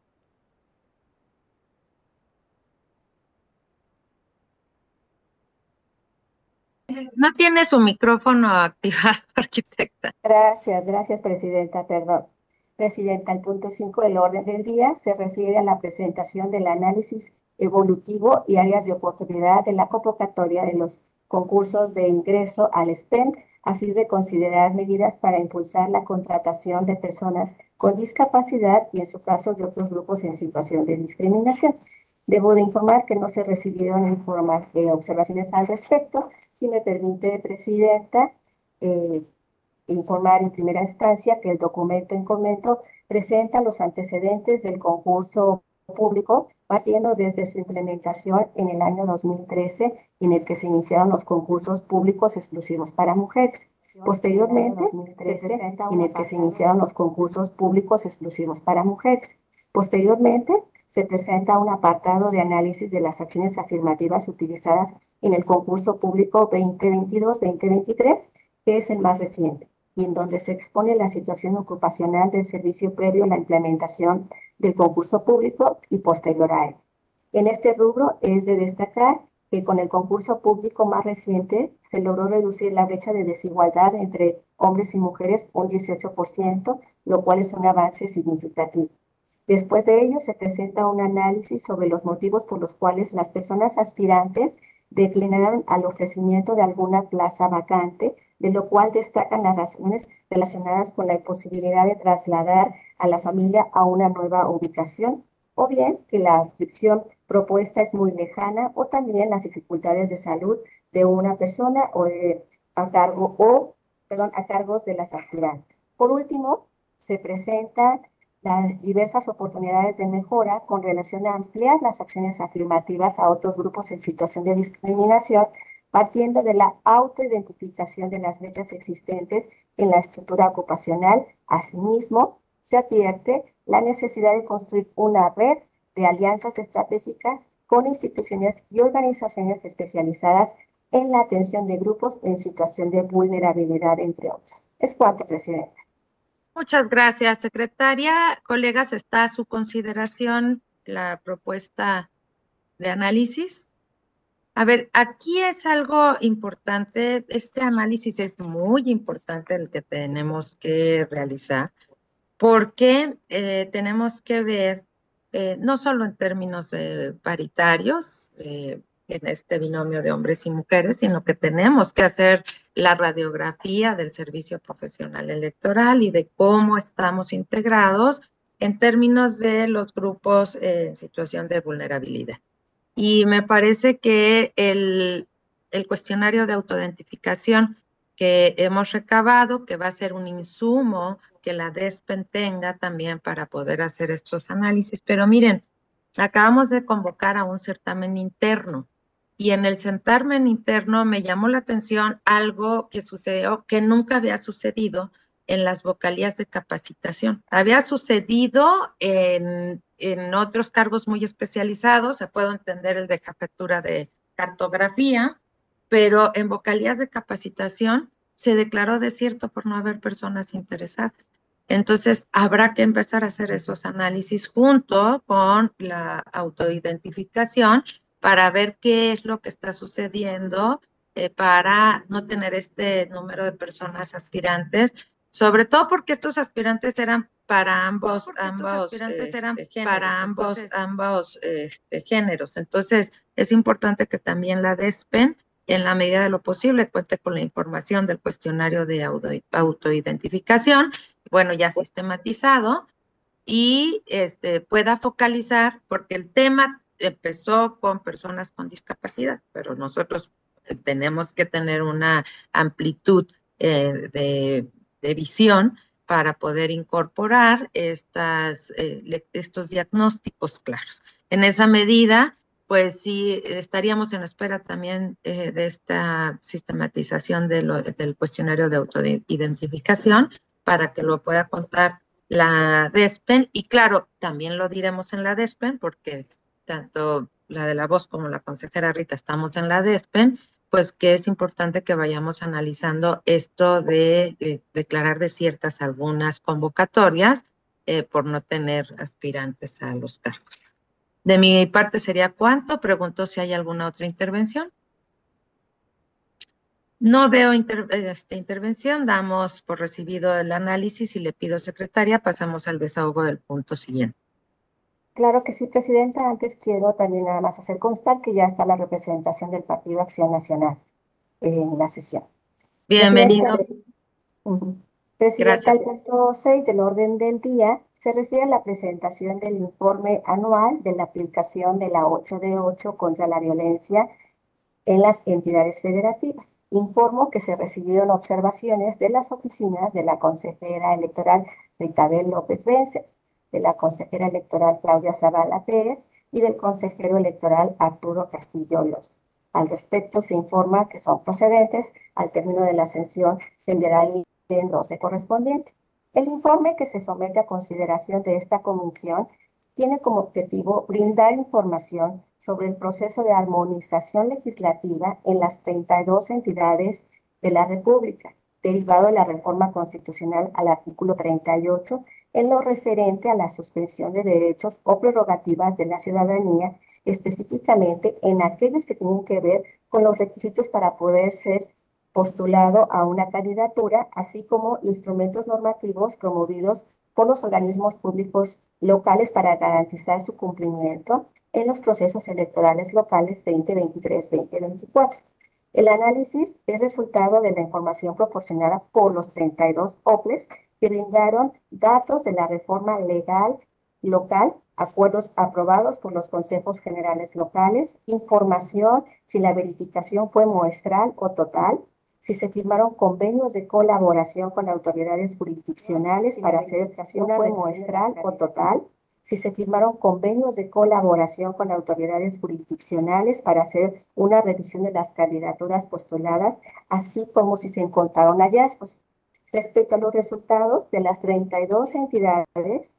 No tiene su micrófono activado, arquitecta. Gracias, Presidenta, perdón. Presidenta, el punto 5 del orden del día se refiere a la presentación del análisis evolutivo y áreas de oportunidad de la convocatoria de los concursos de ingreso al SPEM a fin de considerar medidas para impulsar la contratación de personas con discapacidad y en su caso de otros grupos en situación de discriminación. Debo de informar que no se recibieron observaciones al respecto. Si me permite, Presidenta, informar en primera instancia que el documento en comento presenta los antecedentes del concurso público, partiendo desde su implementación en el año 2013, en el que se iniciaron los concursos públicos exclusivos para mujeres. Posteriormente, se presenta en el que se iniciaron los concursos públicos exclusivos para mujeres. Posteriormente, se presenta un apartado de análisis de las acciones afirmativas utilizadas en el concurso público 2022-2023, que es el más reciente, y en donde se expone la situación ocupacional del servicio previo a la implementación del concurso público y posterior a él. En este rubro es de destacar que con el concurso público más reciente se logró reducir la brecha de desigualdad entre hombres y mujeres un 18%, lo cual es un avance significativo. Después de ello se presenta un análisis sobre los motivos por los cuales las personas aspirantes declinaron al ofrecimiento de alguna plaza vacante, de lo cual destacan las razones relacionadas con la imposibilidad de trasladar a la familia a una nueva ubicación, o bien que la adscripción propuesta es muy lejana, o también las dificultades de salud de una persona a cargos de las aspirantes. Por último, se presentan las diversas oportunidades de mejora con relación a ampliar las acciones afirmativas a otros grupos en situación de discriminación, partiendo de la autoidentificación de las brechas existentes en la estructura ocupacional. Asimismo, se advierte la necesidad de construir una red de alianzas estratégicas con instituciones y organizaciones especializadas en la atención de grupos en situación de vulnerabilidad, entre otras. Es cuanto, Presidenta. Muchas gracias, secretaria. Colegas, está a su consideración la propuesta de análisis. A ver, aquí es algo importante, este análisis es muy importante el que tenemos que realizar, porque tenemos que ver, no solo en términos paritarios, en este binomio de hombres y mujeres, sino que tenemos que hacer la radiografía del servicio profesional electoral y de cómo estamos integrados en términos de los grupos en situación de vulnerabilidad. Y me parece que el cuestionario de autoidentificación que hemos recabado, que va a ser un insumo que la DESPEN tenga también para poder hacer estos análisis. Pero miren, acabamos de convocar a un certamen interno y en el certamen interno me llamó la atención algo que sucedió que nunca había sucedido en las vocalías de capacitación. Había sucedido en otros cargos muy especializados, se puede entender el de jefatura de cartografía, pero en vocalías de capacitación se declaró desierto por no haber personas interesadas. Entonces, habrá que empezar a hacer esos análisis junto con la autoidentificación para ver qué es lo que está sucediendo para no tener este número de personas aspirantes, sobre todo porque estos aspirantes eran para ambos géneros. Entonces, es importante que también la DESPEN, en la medida de lo posible, cuente con la información del cuestionario de autoidentificación, bueno, ya sistematizado, y pueda focalizar, porque el tema empezó con personas con discapacidad, pero nosotros tenemos que tener una amplitud de visión para poder incorporar estos diagnósticos claros. En esa medida, pues sí, estaríamos en espera también de esta sistematización del cuestionario de autoidentificación para que lo pueda contar la DESPEN, y claro, también lo diremos en la DESPEN, porque tanto la de la voz como la consejera Rita estamos en la DESPEN, pues que es importante que vayamos analizando esto de declarar desiertas algunas convocatorias por no tener aspirantes a los cargos. De mi parte sería cuánto. Pregunto si hay alguna otra intervención. No veo intervención, damos por recibido el análisis y le pido, secretaria, pasamos al desahogo del punto siguiente. Claro que sí, Presidenta. Antes quiero también nada más hacer constar que ya está la representación del Partido Acción Nacional en la sesión. Bienvenido. Presidenta, el punto 6 del orden del día se refiere a la presentación del informe anual de la aplicación de la 8 de 8 contra la violencia en las entidades federativas. Informo que se recibieron observaciones de las oficinas de la consejera electoral Ritabel López Vences, de la consejera electoral Claudia Zavala Pérez y del consejero electoral Arturo Castillo Loza. Al respecto, se informa que son procedentes. Al término de la sesión se enviará el endoce correspondiente. El informe que se somete a consideración de esta comisión tiene como objetivo brindar información sobre el proceso de armonización legislativa en las 32 entidades de la República, derivado de la reforma constitucional al artículo 38, en lo referente a la suspensión de derechos o prerrogativas de la ciudadanía, específicamente en aquellos que tienen que ver con los requisitos para poder ser postulado a una candidatura, así como instrumentos normativos promovidos por los organismos públicos locales para garantizar su cumplimiento en los procesos electorales locales 2023-2024. El análisis es resultado de la información proporcionada por los 32 OPLES que brindaron datos de la reforma legal local, acuerdos aprobados por los consejos generales locales, información si la verificación fue muestral o total, si se firmaron convenios de colaboración con autoridades jurisdiccionales para hacer una fue muestral o total, si se firmaron convenios de colaboración con autoridades jurisdiccionales para hacer una revisión de las candidaturas postuladas, así como si se encontraron hallazgos. Respecto a los resultados de las 32 entidades,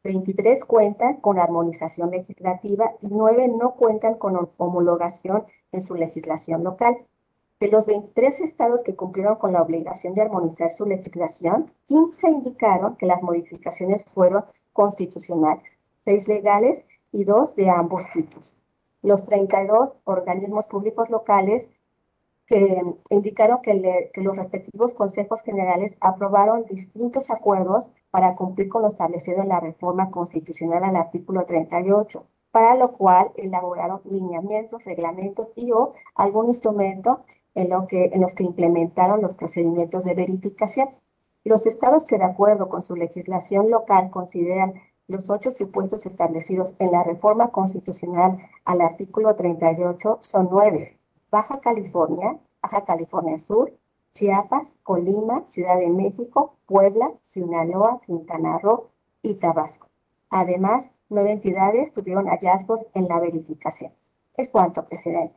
23 cuentan con armonización legislativa y 9 no cuentan con homologación en su legislación local. De los 23 estados que cumplieron con la obligación de armonizar su legislación, 15 indicaron que las modificaciones fueron constitucionales, 6 legales y 2 de ambos tipos. Los 32 organismos públicos locales que indicaron que los respectivos consejos generales aprobaron distintos acuerdos para cumplir con lo establecido en la reforma constitucional al artículo 38, para lo cual elaboraron lineamientos, reglamentos y o algún instrumento en los que implementaron los procedimientos de verificación. Los estados que de acuerdo con su legislación local consideran los 8 supuestos establecidos en la reforma constitucional al artículo 38 son 9. Baja California Sur, Chiapas, Colima, Ciudad de México, Puebla, Sinaloa, Quintana Roo y Tabasco. Además, 9 entidades tuvieron hallazgos en la verificación. Es cuanto, Presidenta.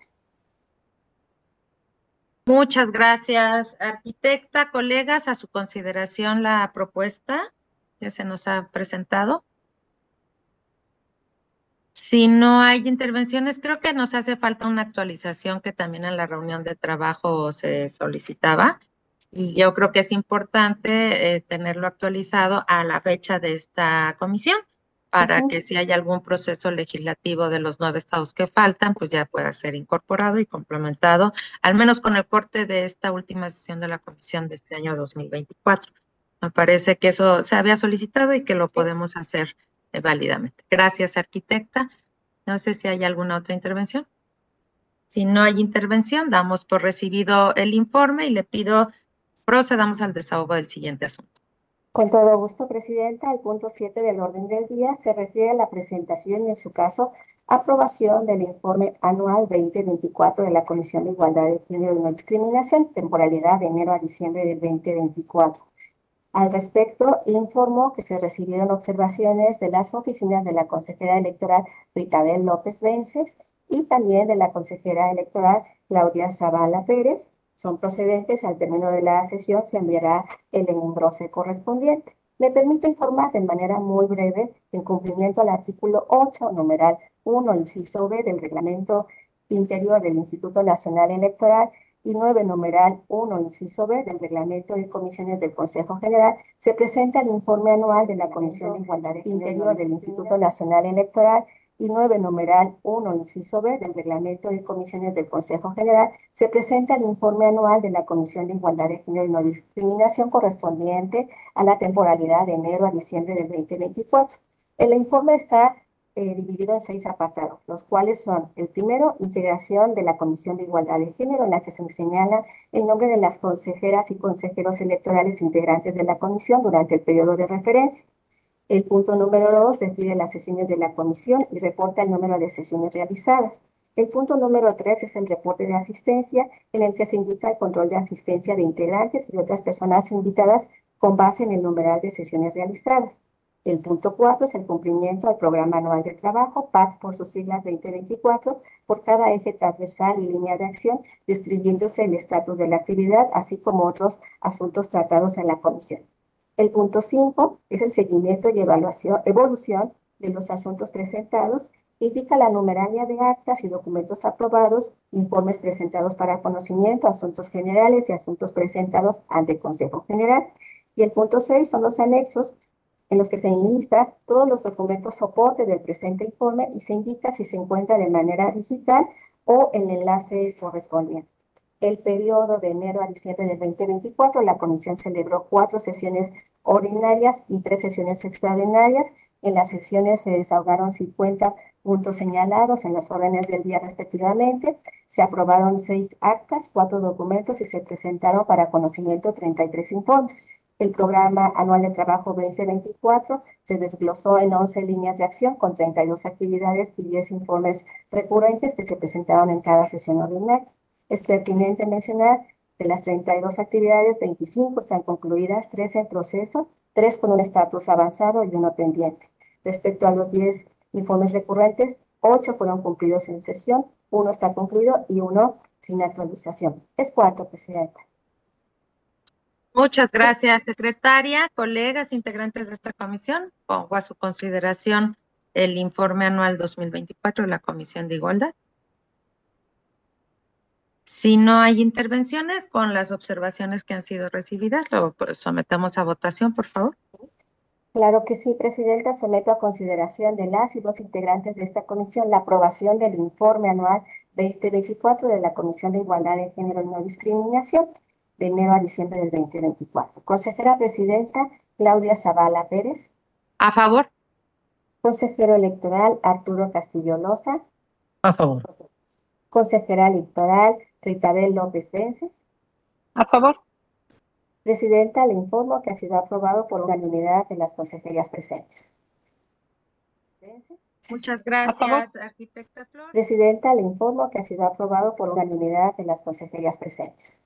Muchas gracias, arquitecta. Colegas, a su consideración la propuesta que se nos ha presentado. Si no hay intervenciones, creo que nos hace falta una actualización que también en la reunión de trabajo se solicitaba. Y yo creo que es importante tenerlo actualizado a la fecha de esta comisión para que si hay algún proceso legislativo de los 9 estados que faltan, pues ya pueda ser incorporado y complementado, al menos con el corte de esta última sesión de la comisión de este año 2024. Me parece que eso se había solicitado y que lo podemos hacer válidamente. Gracias, arquitecta. No sé si hay alguna otra intervención. Si no hay intervención, damos por recibido el informe y le pido procedamos al desahogo del siguiente asunto. Con todo gusto, Presidenta. El punto 7 del orden del día se refiere a la presentación y, en su caso, aprobación del informe anual 2024 de la Comisión de Igualdad de Género y No Discriminación, temporalidad de enero a diciembre del 2024. Al respecto, informó que se recibieron observaciones de las oficinas de la consejera electoral Ritabel López Vences y también de la consejera electoral Claudia Zavala Pérez. Son procedentes. Al término de la sesión se enviará el enbrose correspondiente. Me permito informar de manera muy breve, en cumplimiento al artículo 8, numeral 1, inciso B del Reglamento Interior del Instituto Nacional Electoral, y 9, numeral 1, inciso B del Reglamento de Comisiones del Consejo General, se presenta el informe anual de la Comisión de Igualdad de Género del Instituto Nacional Electoral, y 9, numeral 1, inciso B del Reglamento de Comisiones del Consejo General, se presenta el informe anual de la Comisión de Igualdad de Género y No Discriminación correspondiente a la temporalidad de enero a diciembre del 2024. El informe está dividido en 6 apartados, los cuales son: el primero, integración de la Comisión de Igualdad de Género, en la que se señala el nombre de las consejeras y consejeros electorales integrantes de la comisión durante el periodo de referencia. El punto número 2 refiere las sesiones de la comisión y reporta el número de sesiones realizadas. El punto número 3 es el reporte de asistencia, en el que se indica el control de asistencia de integrantes y otras personas invitadas con base en el numeral de sesiones realizadas. El punto 4 es el cumplimiento al Programa Anual de Trabajo, PAT por sus siglas 2024, por cada eje transversal y línea de acción, describiéndose el estatus de la actividad, así como otros asuntos tratados en la comisión. El punto 5 es el seguimiento y evolución de los asuntos presentados. Indica la numeralia de actas y documentos aprobados, informes presentados para conocimiento, asuntos generales y asuntos presentados ante el Consejo General. Y el punto 6 son los anexos, en los que se enlista todos los documentos soporte del presente informe y se indica si se encuentra de manera digital o el enlace correspondiente. El periodo de enero a diciembre del 2024, la comisión celebró 4 sesiones ordinarias y 3 sesiones extraordinarias. En las sesiones se desahogaron 50 puntos señalados en los órdenes del día respectivamente. Se aprobaron 6 actas, 4 documentos y se presentaron para conocimiento 33 informes. El Programa Anual de Trabajo 2024 se desglosó en 11 líneas de acción con 32 actividades y 10 informes recurrentes que se presentaron en cada sesión ordinaria. Es pertinente mencionar que de las 32 actividades, 25 están concluidas, 3 en proceso, 3 con un estatus avanzado y 1 pendiente. Respecto a los 10 informes recurrentes, 8 fueron cumplidos en sesión, 1 está concluido y 1 sin actualización. Es cuanto, Presidenta. Muchas gracias, secretaria. Colegas integrantes de esta comisión, pongo a su consideración el informe anual 2024 de la Comisión de Igualdad. Si no hay intervenciones, con las observaciones que han sido recibidas, lo sometemos a votación, por favor. Claro que sí, Presidenta. Someto a consideración de las y los integrantes de esta comisión la aprobación del informe anual 2024 de la Comisión de Igualdad de Género y No Discriminación de enero a diciembre del 2024. Consejera Presidenta Claudia Zavala Pérez. A favor. Consejero electoral Arturo Castillo Loza. A favor. Consejera electoral Ritabel López Vences. A favor. Presidenta, le informo que ha sido aprobado por unanimidad de las consejerías presentes. Muchas gracias, arquitecta Flor. Presidenta, le informo que ha sido aprobado por unanimidad de las consejerías presentes.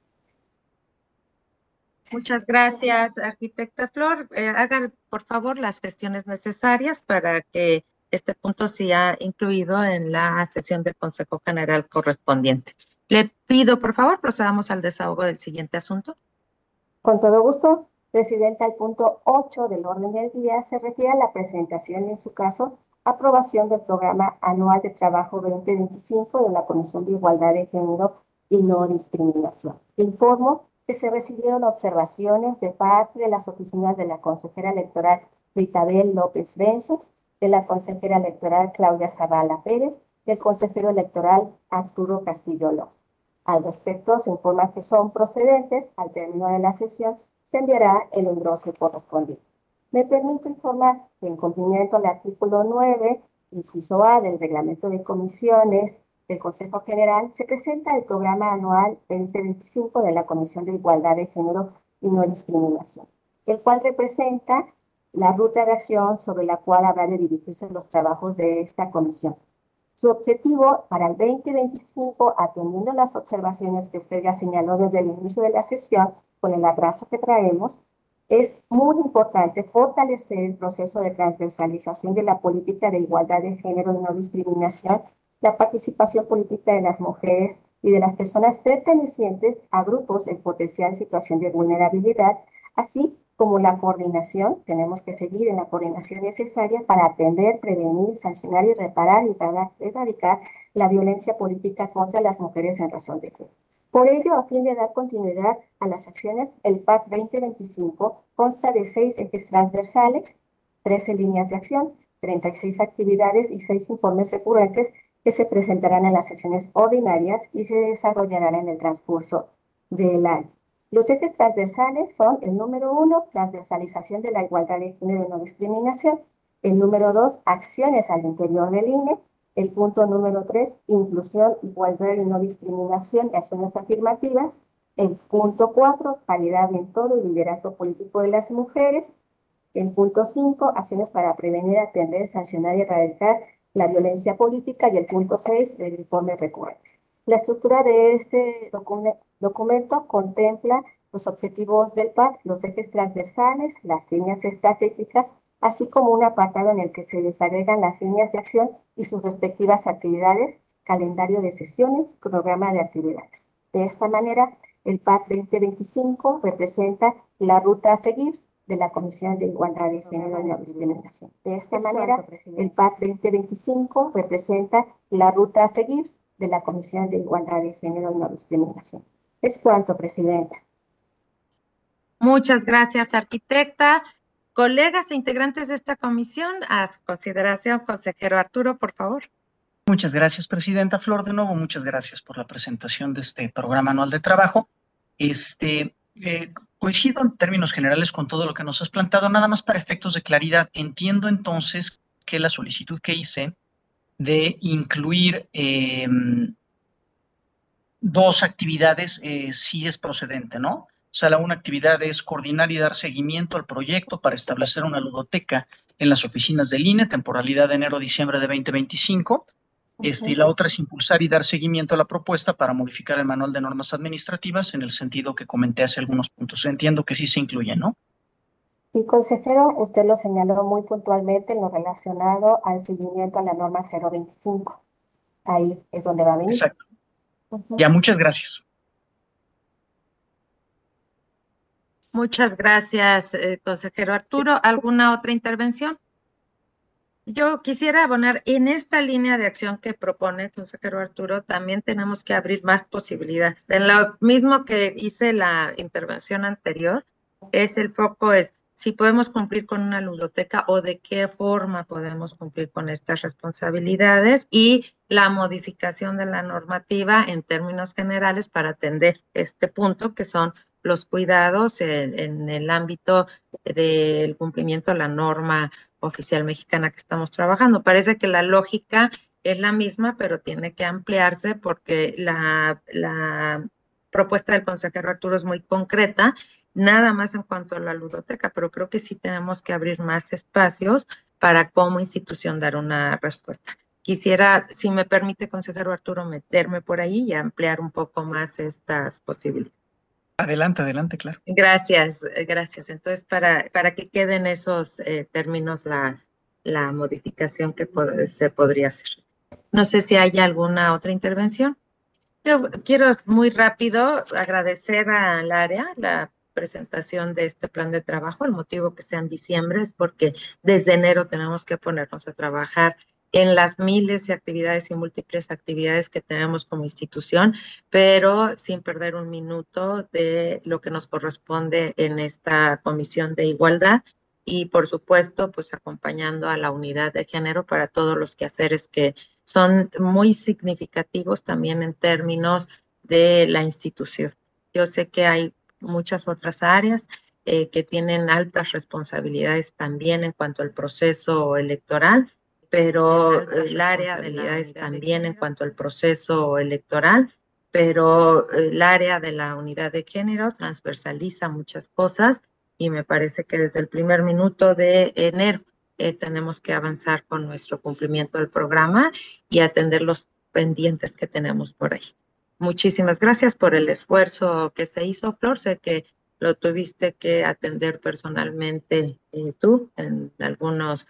Muchas gracias, arquitecta Flor. Haga, por favor, las gestiones necesarias para que este punto sea incluido en la sesión del Consejo General correspondiente. Le pido, por favor, procedamos al desahogo del siguiente asunto. Con todo gusto, Presidenta, el punto 8 del orden del día se refiere a la presentación y, en su caso, aprobación del Programa Anual de Trabajo 2025 de la Comisión de Igualdad de Género y No Discriminación. Informo que se recibieron observaciones de parte de las oficinas de la consejera electoral Ritabel López Vences, de la consejera electoral Claudia Zavala Pérez, del consejero electoral Arturo Castillo Loza. Al respecto, se informa que son procedentes. Al término de la sesión, se enviará el engrose correspondiente. Me permito informar que, en cumplimiento al artículo 9, inciso A del Reglamento de Comisiones del Consejo General, se presenta el Programa Anual 2025 de la Comisión de Igualdad de Género y No Discriminación, el cual representa la ruta de acción sobre la cual habrá de dirigirse los trabajos de esta comisión. Su objetivo para el 2025, atendiendo las observaciones que usted ya señaló desde el inicio de la sesión, con el atraso que traemos, es muy importante fortalecer el proceso de transversalización de la política de igualdad de género y no discriminación, la participación política de las mujeres y de las personas pertenecientes a grupos en potencial situación de vulnerabilidad, así como la coordinación. Tenemos que seguir en la coordinación necesaria para atender, prevenir, sancionar y reparar y erradicar la violencia política contra las mujeres en razón de género. Por ello, a fin de dar continuidad a las acciones, el PAC 2025 consta de 6 ejes transversales, 13 líneas de acción, 36 actividades y 6 informes recurrentes que se presentarán en las sesiones ordinarias y se desarrollarán en el transcurso del año. Los ejes transversales son: el número 1, transversalización de la igualdad de género y no discriminación; el número 2, acciones al interior del INE; el punto número 3, inclusión, igualdad y no discriminación y acciones afirmativas; el punto 4, paridad en todo y liderazgo político de las mujeres; el punto 5, acciones para prevenir, atender, sancionar y erradicar la violencia política; y el punto 6, el informe recurrente. La estructura de este documento contempla los objetivos del PAC, los ejes transversales, las líneas estratégicas, así como un apartado en el que se desagregan las líneas de acción y sus respectivas actividades, calendario de sesiones, programa de actividades. De esta manera, el PAC 2025 representa la ruta a seguir de la Comisión de Igualdad de Género y No Discriminación. De esta manera, el PAC 2025 representa la ruta a seguir de la Comisión de Igualdad de Género y No Discriminación. Es cuanto, Presidenta. Muchas gracias, arquitecta. Colegas e integrantes de esta comisión, a su consideración, consejero Arturo, por favor. Muchas gracias, Presidenta Flor. De nuevo, muchas gracias por la presentación de este programa anual de trabajo. Coincido en términos generales con todo lo que nos has planteado, nada más para efectos de claridad. Entiendo entonces que la solicitud que hice de incluir 2 actividades sí es procedente, ¿no? O sea, una actividad es coordinar y dar seguimiento al proyecto para establecer una ludoteca en las oficinas del INE, temporalidad de enero-diciembre de 2025. Y la otra es impulsar y dar seguimiento a la propuesta para modificar el manual de normas administrativas en el sentido que comenté hace algunos puntos. Entiendo que sí se incluye, ¿no? Y, consejero, usted lo señaló muy puntualmente en lo relacionado al seguimiento a la norma 025. Ahí es donde va a venir. Exacto. Ya, muchas gracias. Muchas gracias, consejero Arturo. ¿Alguna otra intervención? Yo quisiera abonar en esta línea de acción que propone el consejero Arturo. También tenemos que abrir más posibilidades. En lo mismo que hice la intervención anterior, el foco es si podemos cumplir con una ludoteca o de qué forma podemos cumplir con estas responsabilidades y la modificación de la normativa en términos generales para atender este punto, que son los cuidados en el ámbito del cumplimiento de la norma oficial mexicana que estamos trabajando. Parece que la lógica es la misma, pero tiene que ampliarse porque la propuesta del consejero Arturo es muy concreta, nada más en cuanto a la ludoteca, pero creo que sí tenemos que abrir más espacios para como institución dar una respuesta. Quisiera, si me permite, consejero Arturo, meterme por ahí y ampliar un poco más estas posibilidades. Adelante, adelante, claro. Gracias, gracias. Entonces, para que queden esos términos la modificación que se podría hacer. No sé si hay alguna otra intervención. Yo quiero muy rápido agradecer al área la presentación de este plan de trabajo. El motivo que sea en diciembre es porque desde enero tenemos que ponernos a trabajar en las miles de actividades y múltiples actividades que tenemos como institución, pero sin perder un minuto de lo que nos corresponde en esta Comisión de Igualdad y, por supuesto, pues acompañando a la unidad de género para todos los quehaceres que son muy significativos también en términos de la institución. Yo sé que hay muchas otras áreas que tienen altas responsabilidades también en cuanto al proceso electoral, pero el área de unidades también en cuanto al proceso electoral, pero el área de la unidad de género transversaliza muchas cosas y me parece que desde el primer minuto de enero tenemos que avanzar con nuestro cumplimiento del programa y atender los pendientes que tenemos por ahí. Muchísimas gracias por el esfuerzo que se hizo, Flor. Sé que lo tuviste que atender personalmente tú en algunos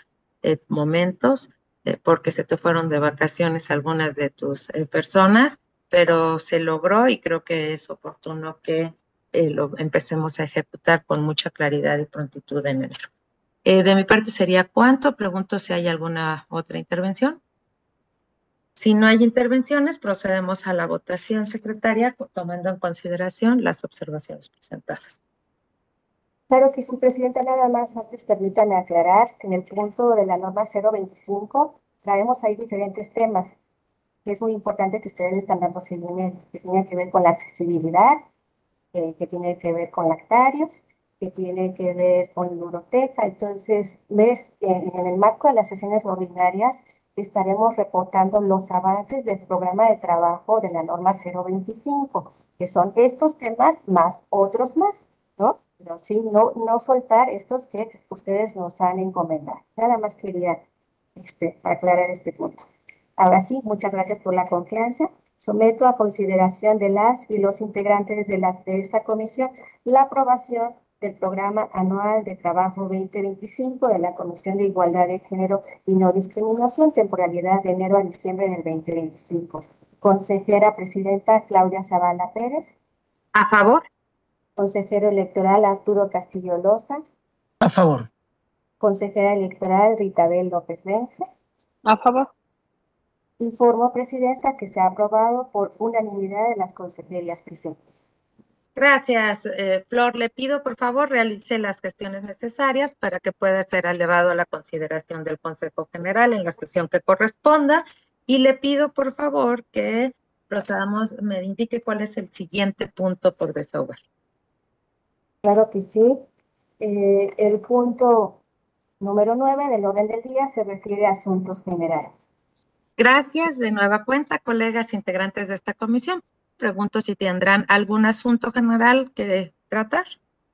momentos porque se te fueron de vacaciones algunas de tus personas, pero se logró y creo que es oportuno que lo empecemos a ejecutar con mucha claridad y prontitud en enero. De mi parte sería cuánto. Pregunto si hay alguna otra intervención. Si no hay intervenciones, procedemos a la votación, secretaria, tomando en consideración las observaciones presentadas. Claro que sí, Presidenta. Nada más antes permítame aclarar que en el punto de la norma 025 traemos ahí diferentes temas, que es muy importante que ustedes le están dando seguimiento, que tiene que ver con la accesibilidad, que tiene que ver con lactarios, que tiene que ver con ludoteca. Entonces, ves, en el marco de las sesiones ordinarias estaremos reportando los avances del programa de trabajo de la norma 025, que son estos temas más otros más, ¿no? Pero sí, no soltar estos que ustedes nos han encomendado. Nada más quería aclarar este punto. Ahora sí, muchas gracias por la confianza. Someto a consideración de las y los integrantes de esta comisión la aprobación del Programa Anual de Trabajo 2025 de la Comisión de Igualdad de Género y No Discriminación, temporalidad de enero a diciembre del 2025. Consejera Presidenta Claudia Zavala Pérez. ¿A favor? Consejero Electoral Arturo Castillo Loza. A favor. Consejera Electoral Ritabel López Vence. A favor. Informo, Presidenta, que se ha aprobado por unanimidad de las consejerías presentes. Gracias, Flor. Le pido, por favor, realice las gestiones necesarias para que pueda ser elevado a la consideración del Consejo General en la sesión que corresponda. Y le pido, por favor, que procedamos, me indique cuál es el siguiente punto por desahogar. Claro que sí. El punto número 9 del orden del día se refiere a asuntos generales. Gracias. De nueva cuenta, colegas integrantes de esta comisión. Pregunto si tendrán algún asunto general que tratar.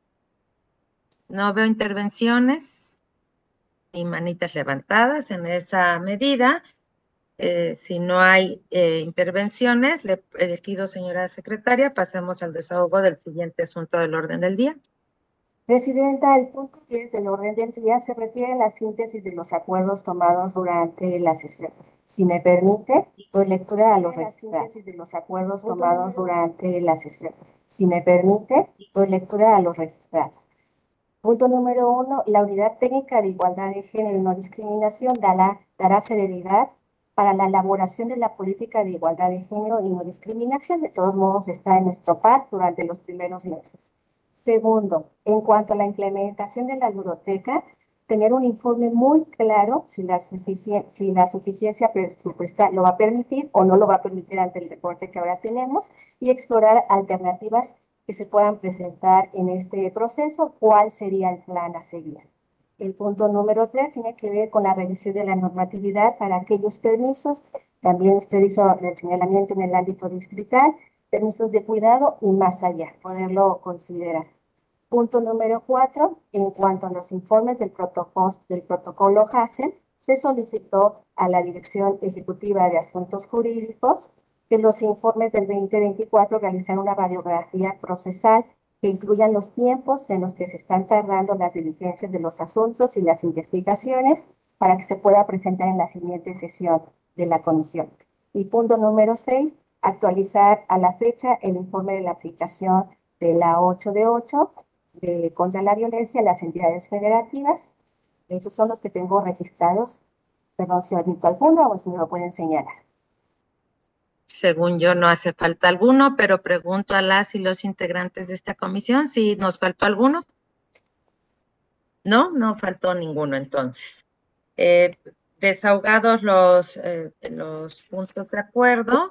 No veo intervenciones ni manitas levantadas en esa medida. Si no hay intervenciones, le pido, señora secretaria, pasemos al desahogo del siguiente asunto del orden del día. Presidenta, el punto 10 del orden del día se refiere a la síntesis de los acuerdos tomados durante la sesión. Si me permite, doy lectura a los registrados. De los acuerdos tomados durante la sesión. Si me permite, doy lectura a los registrados. Punto número 1, la Unidad Técnica de Igualdad de Género y No Discriminación dará celeridad para la elaboración de la política de igualdad de género y no discriminación. De todos modos, está en nuestro PAC durante los primeros meses. Segundo, en cuanto a la implementación de la ludoteca, tener un informe muy claro si la suficiencia presupuestal lo va a permitir o no lo va a permitir ante el reporte que ahora tenemos y explorar alternativas que se puedan presentar en este proceso, cuál sería el plan a seguir. El punto número 3 tiene que ver con la revisión de la normatividad para aquellos permisos. También usted hizo el señalamiento en el ámbito distrital, permisos de cuidado y más allá, poderlo considerar. Punto número 4, en cuanto a los informes del protocolo HACCP, se solicitó a la Dirección Ejecutiva de Asuntos Jurídicos que los informes del 2024 realizaran una radiografía procesal que incluyan los tiempos en los que se están tardando las diligencias de los asuntos y las investigaciones para que se pueda presentar en la siguiente sesión de la comisión. Y punto número 6, actualizar a la fecha el informe de la aplicación de la 8 de 8 contra la violencia en las entidades federativas. Esos son los que tengo registrados. Perdón si omito alguno o si me lo pueden señalar. Según yo, no hace falta alguno, pero pregunto a las y los integrantes de esta comisión si nos faltó alguno. No, no faltó ninguno entonces. Desahogados los puntos de acuerdo.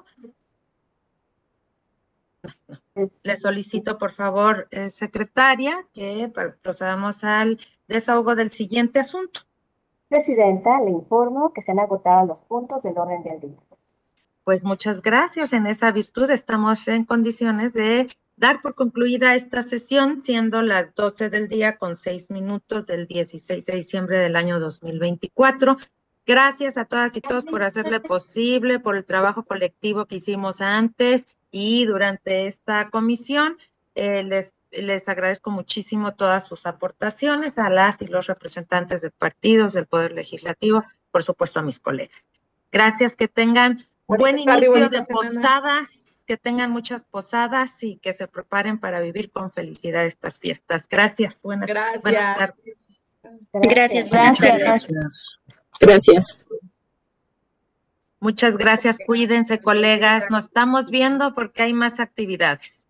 Le solicito, por favor, secretaria, que procedamos al desahogo del siguiente asunto. Presidenta, le informo que se han agotado los puntos del orden del día. Pues muchas gracias. En esa virtud estamos en condiciones de dar por concluida esta sesión, siendo las 12 del día con 6 minutos del 16 de diciembre del año 2024. Gracias a todas y todos por hacerle posible, por el trabajo colectivo que hicimos antes y durante esta comisión. Les agradezco muchísimo todas sus aportaciones a las y los representantes de partidos, del Poder Legislativo, por supuesto a mis colegas. Gracias, que tengan buen inicio de posadas, que tengan muchas posadas y que se preparen para vivir con felicidad estas fiestas. Gracias. Buenas tardes. Gracias. Muchas gracias. Cuídense, colegas. Nos estamos viendo porque hay más actividades.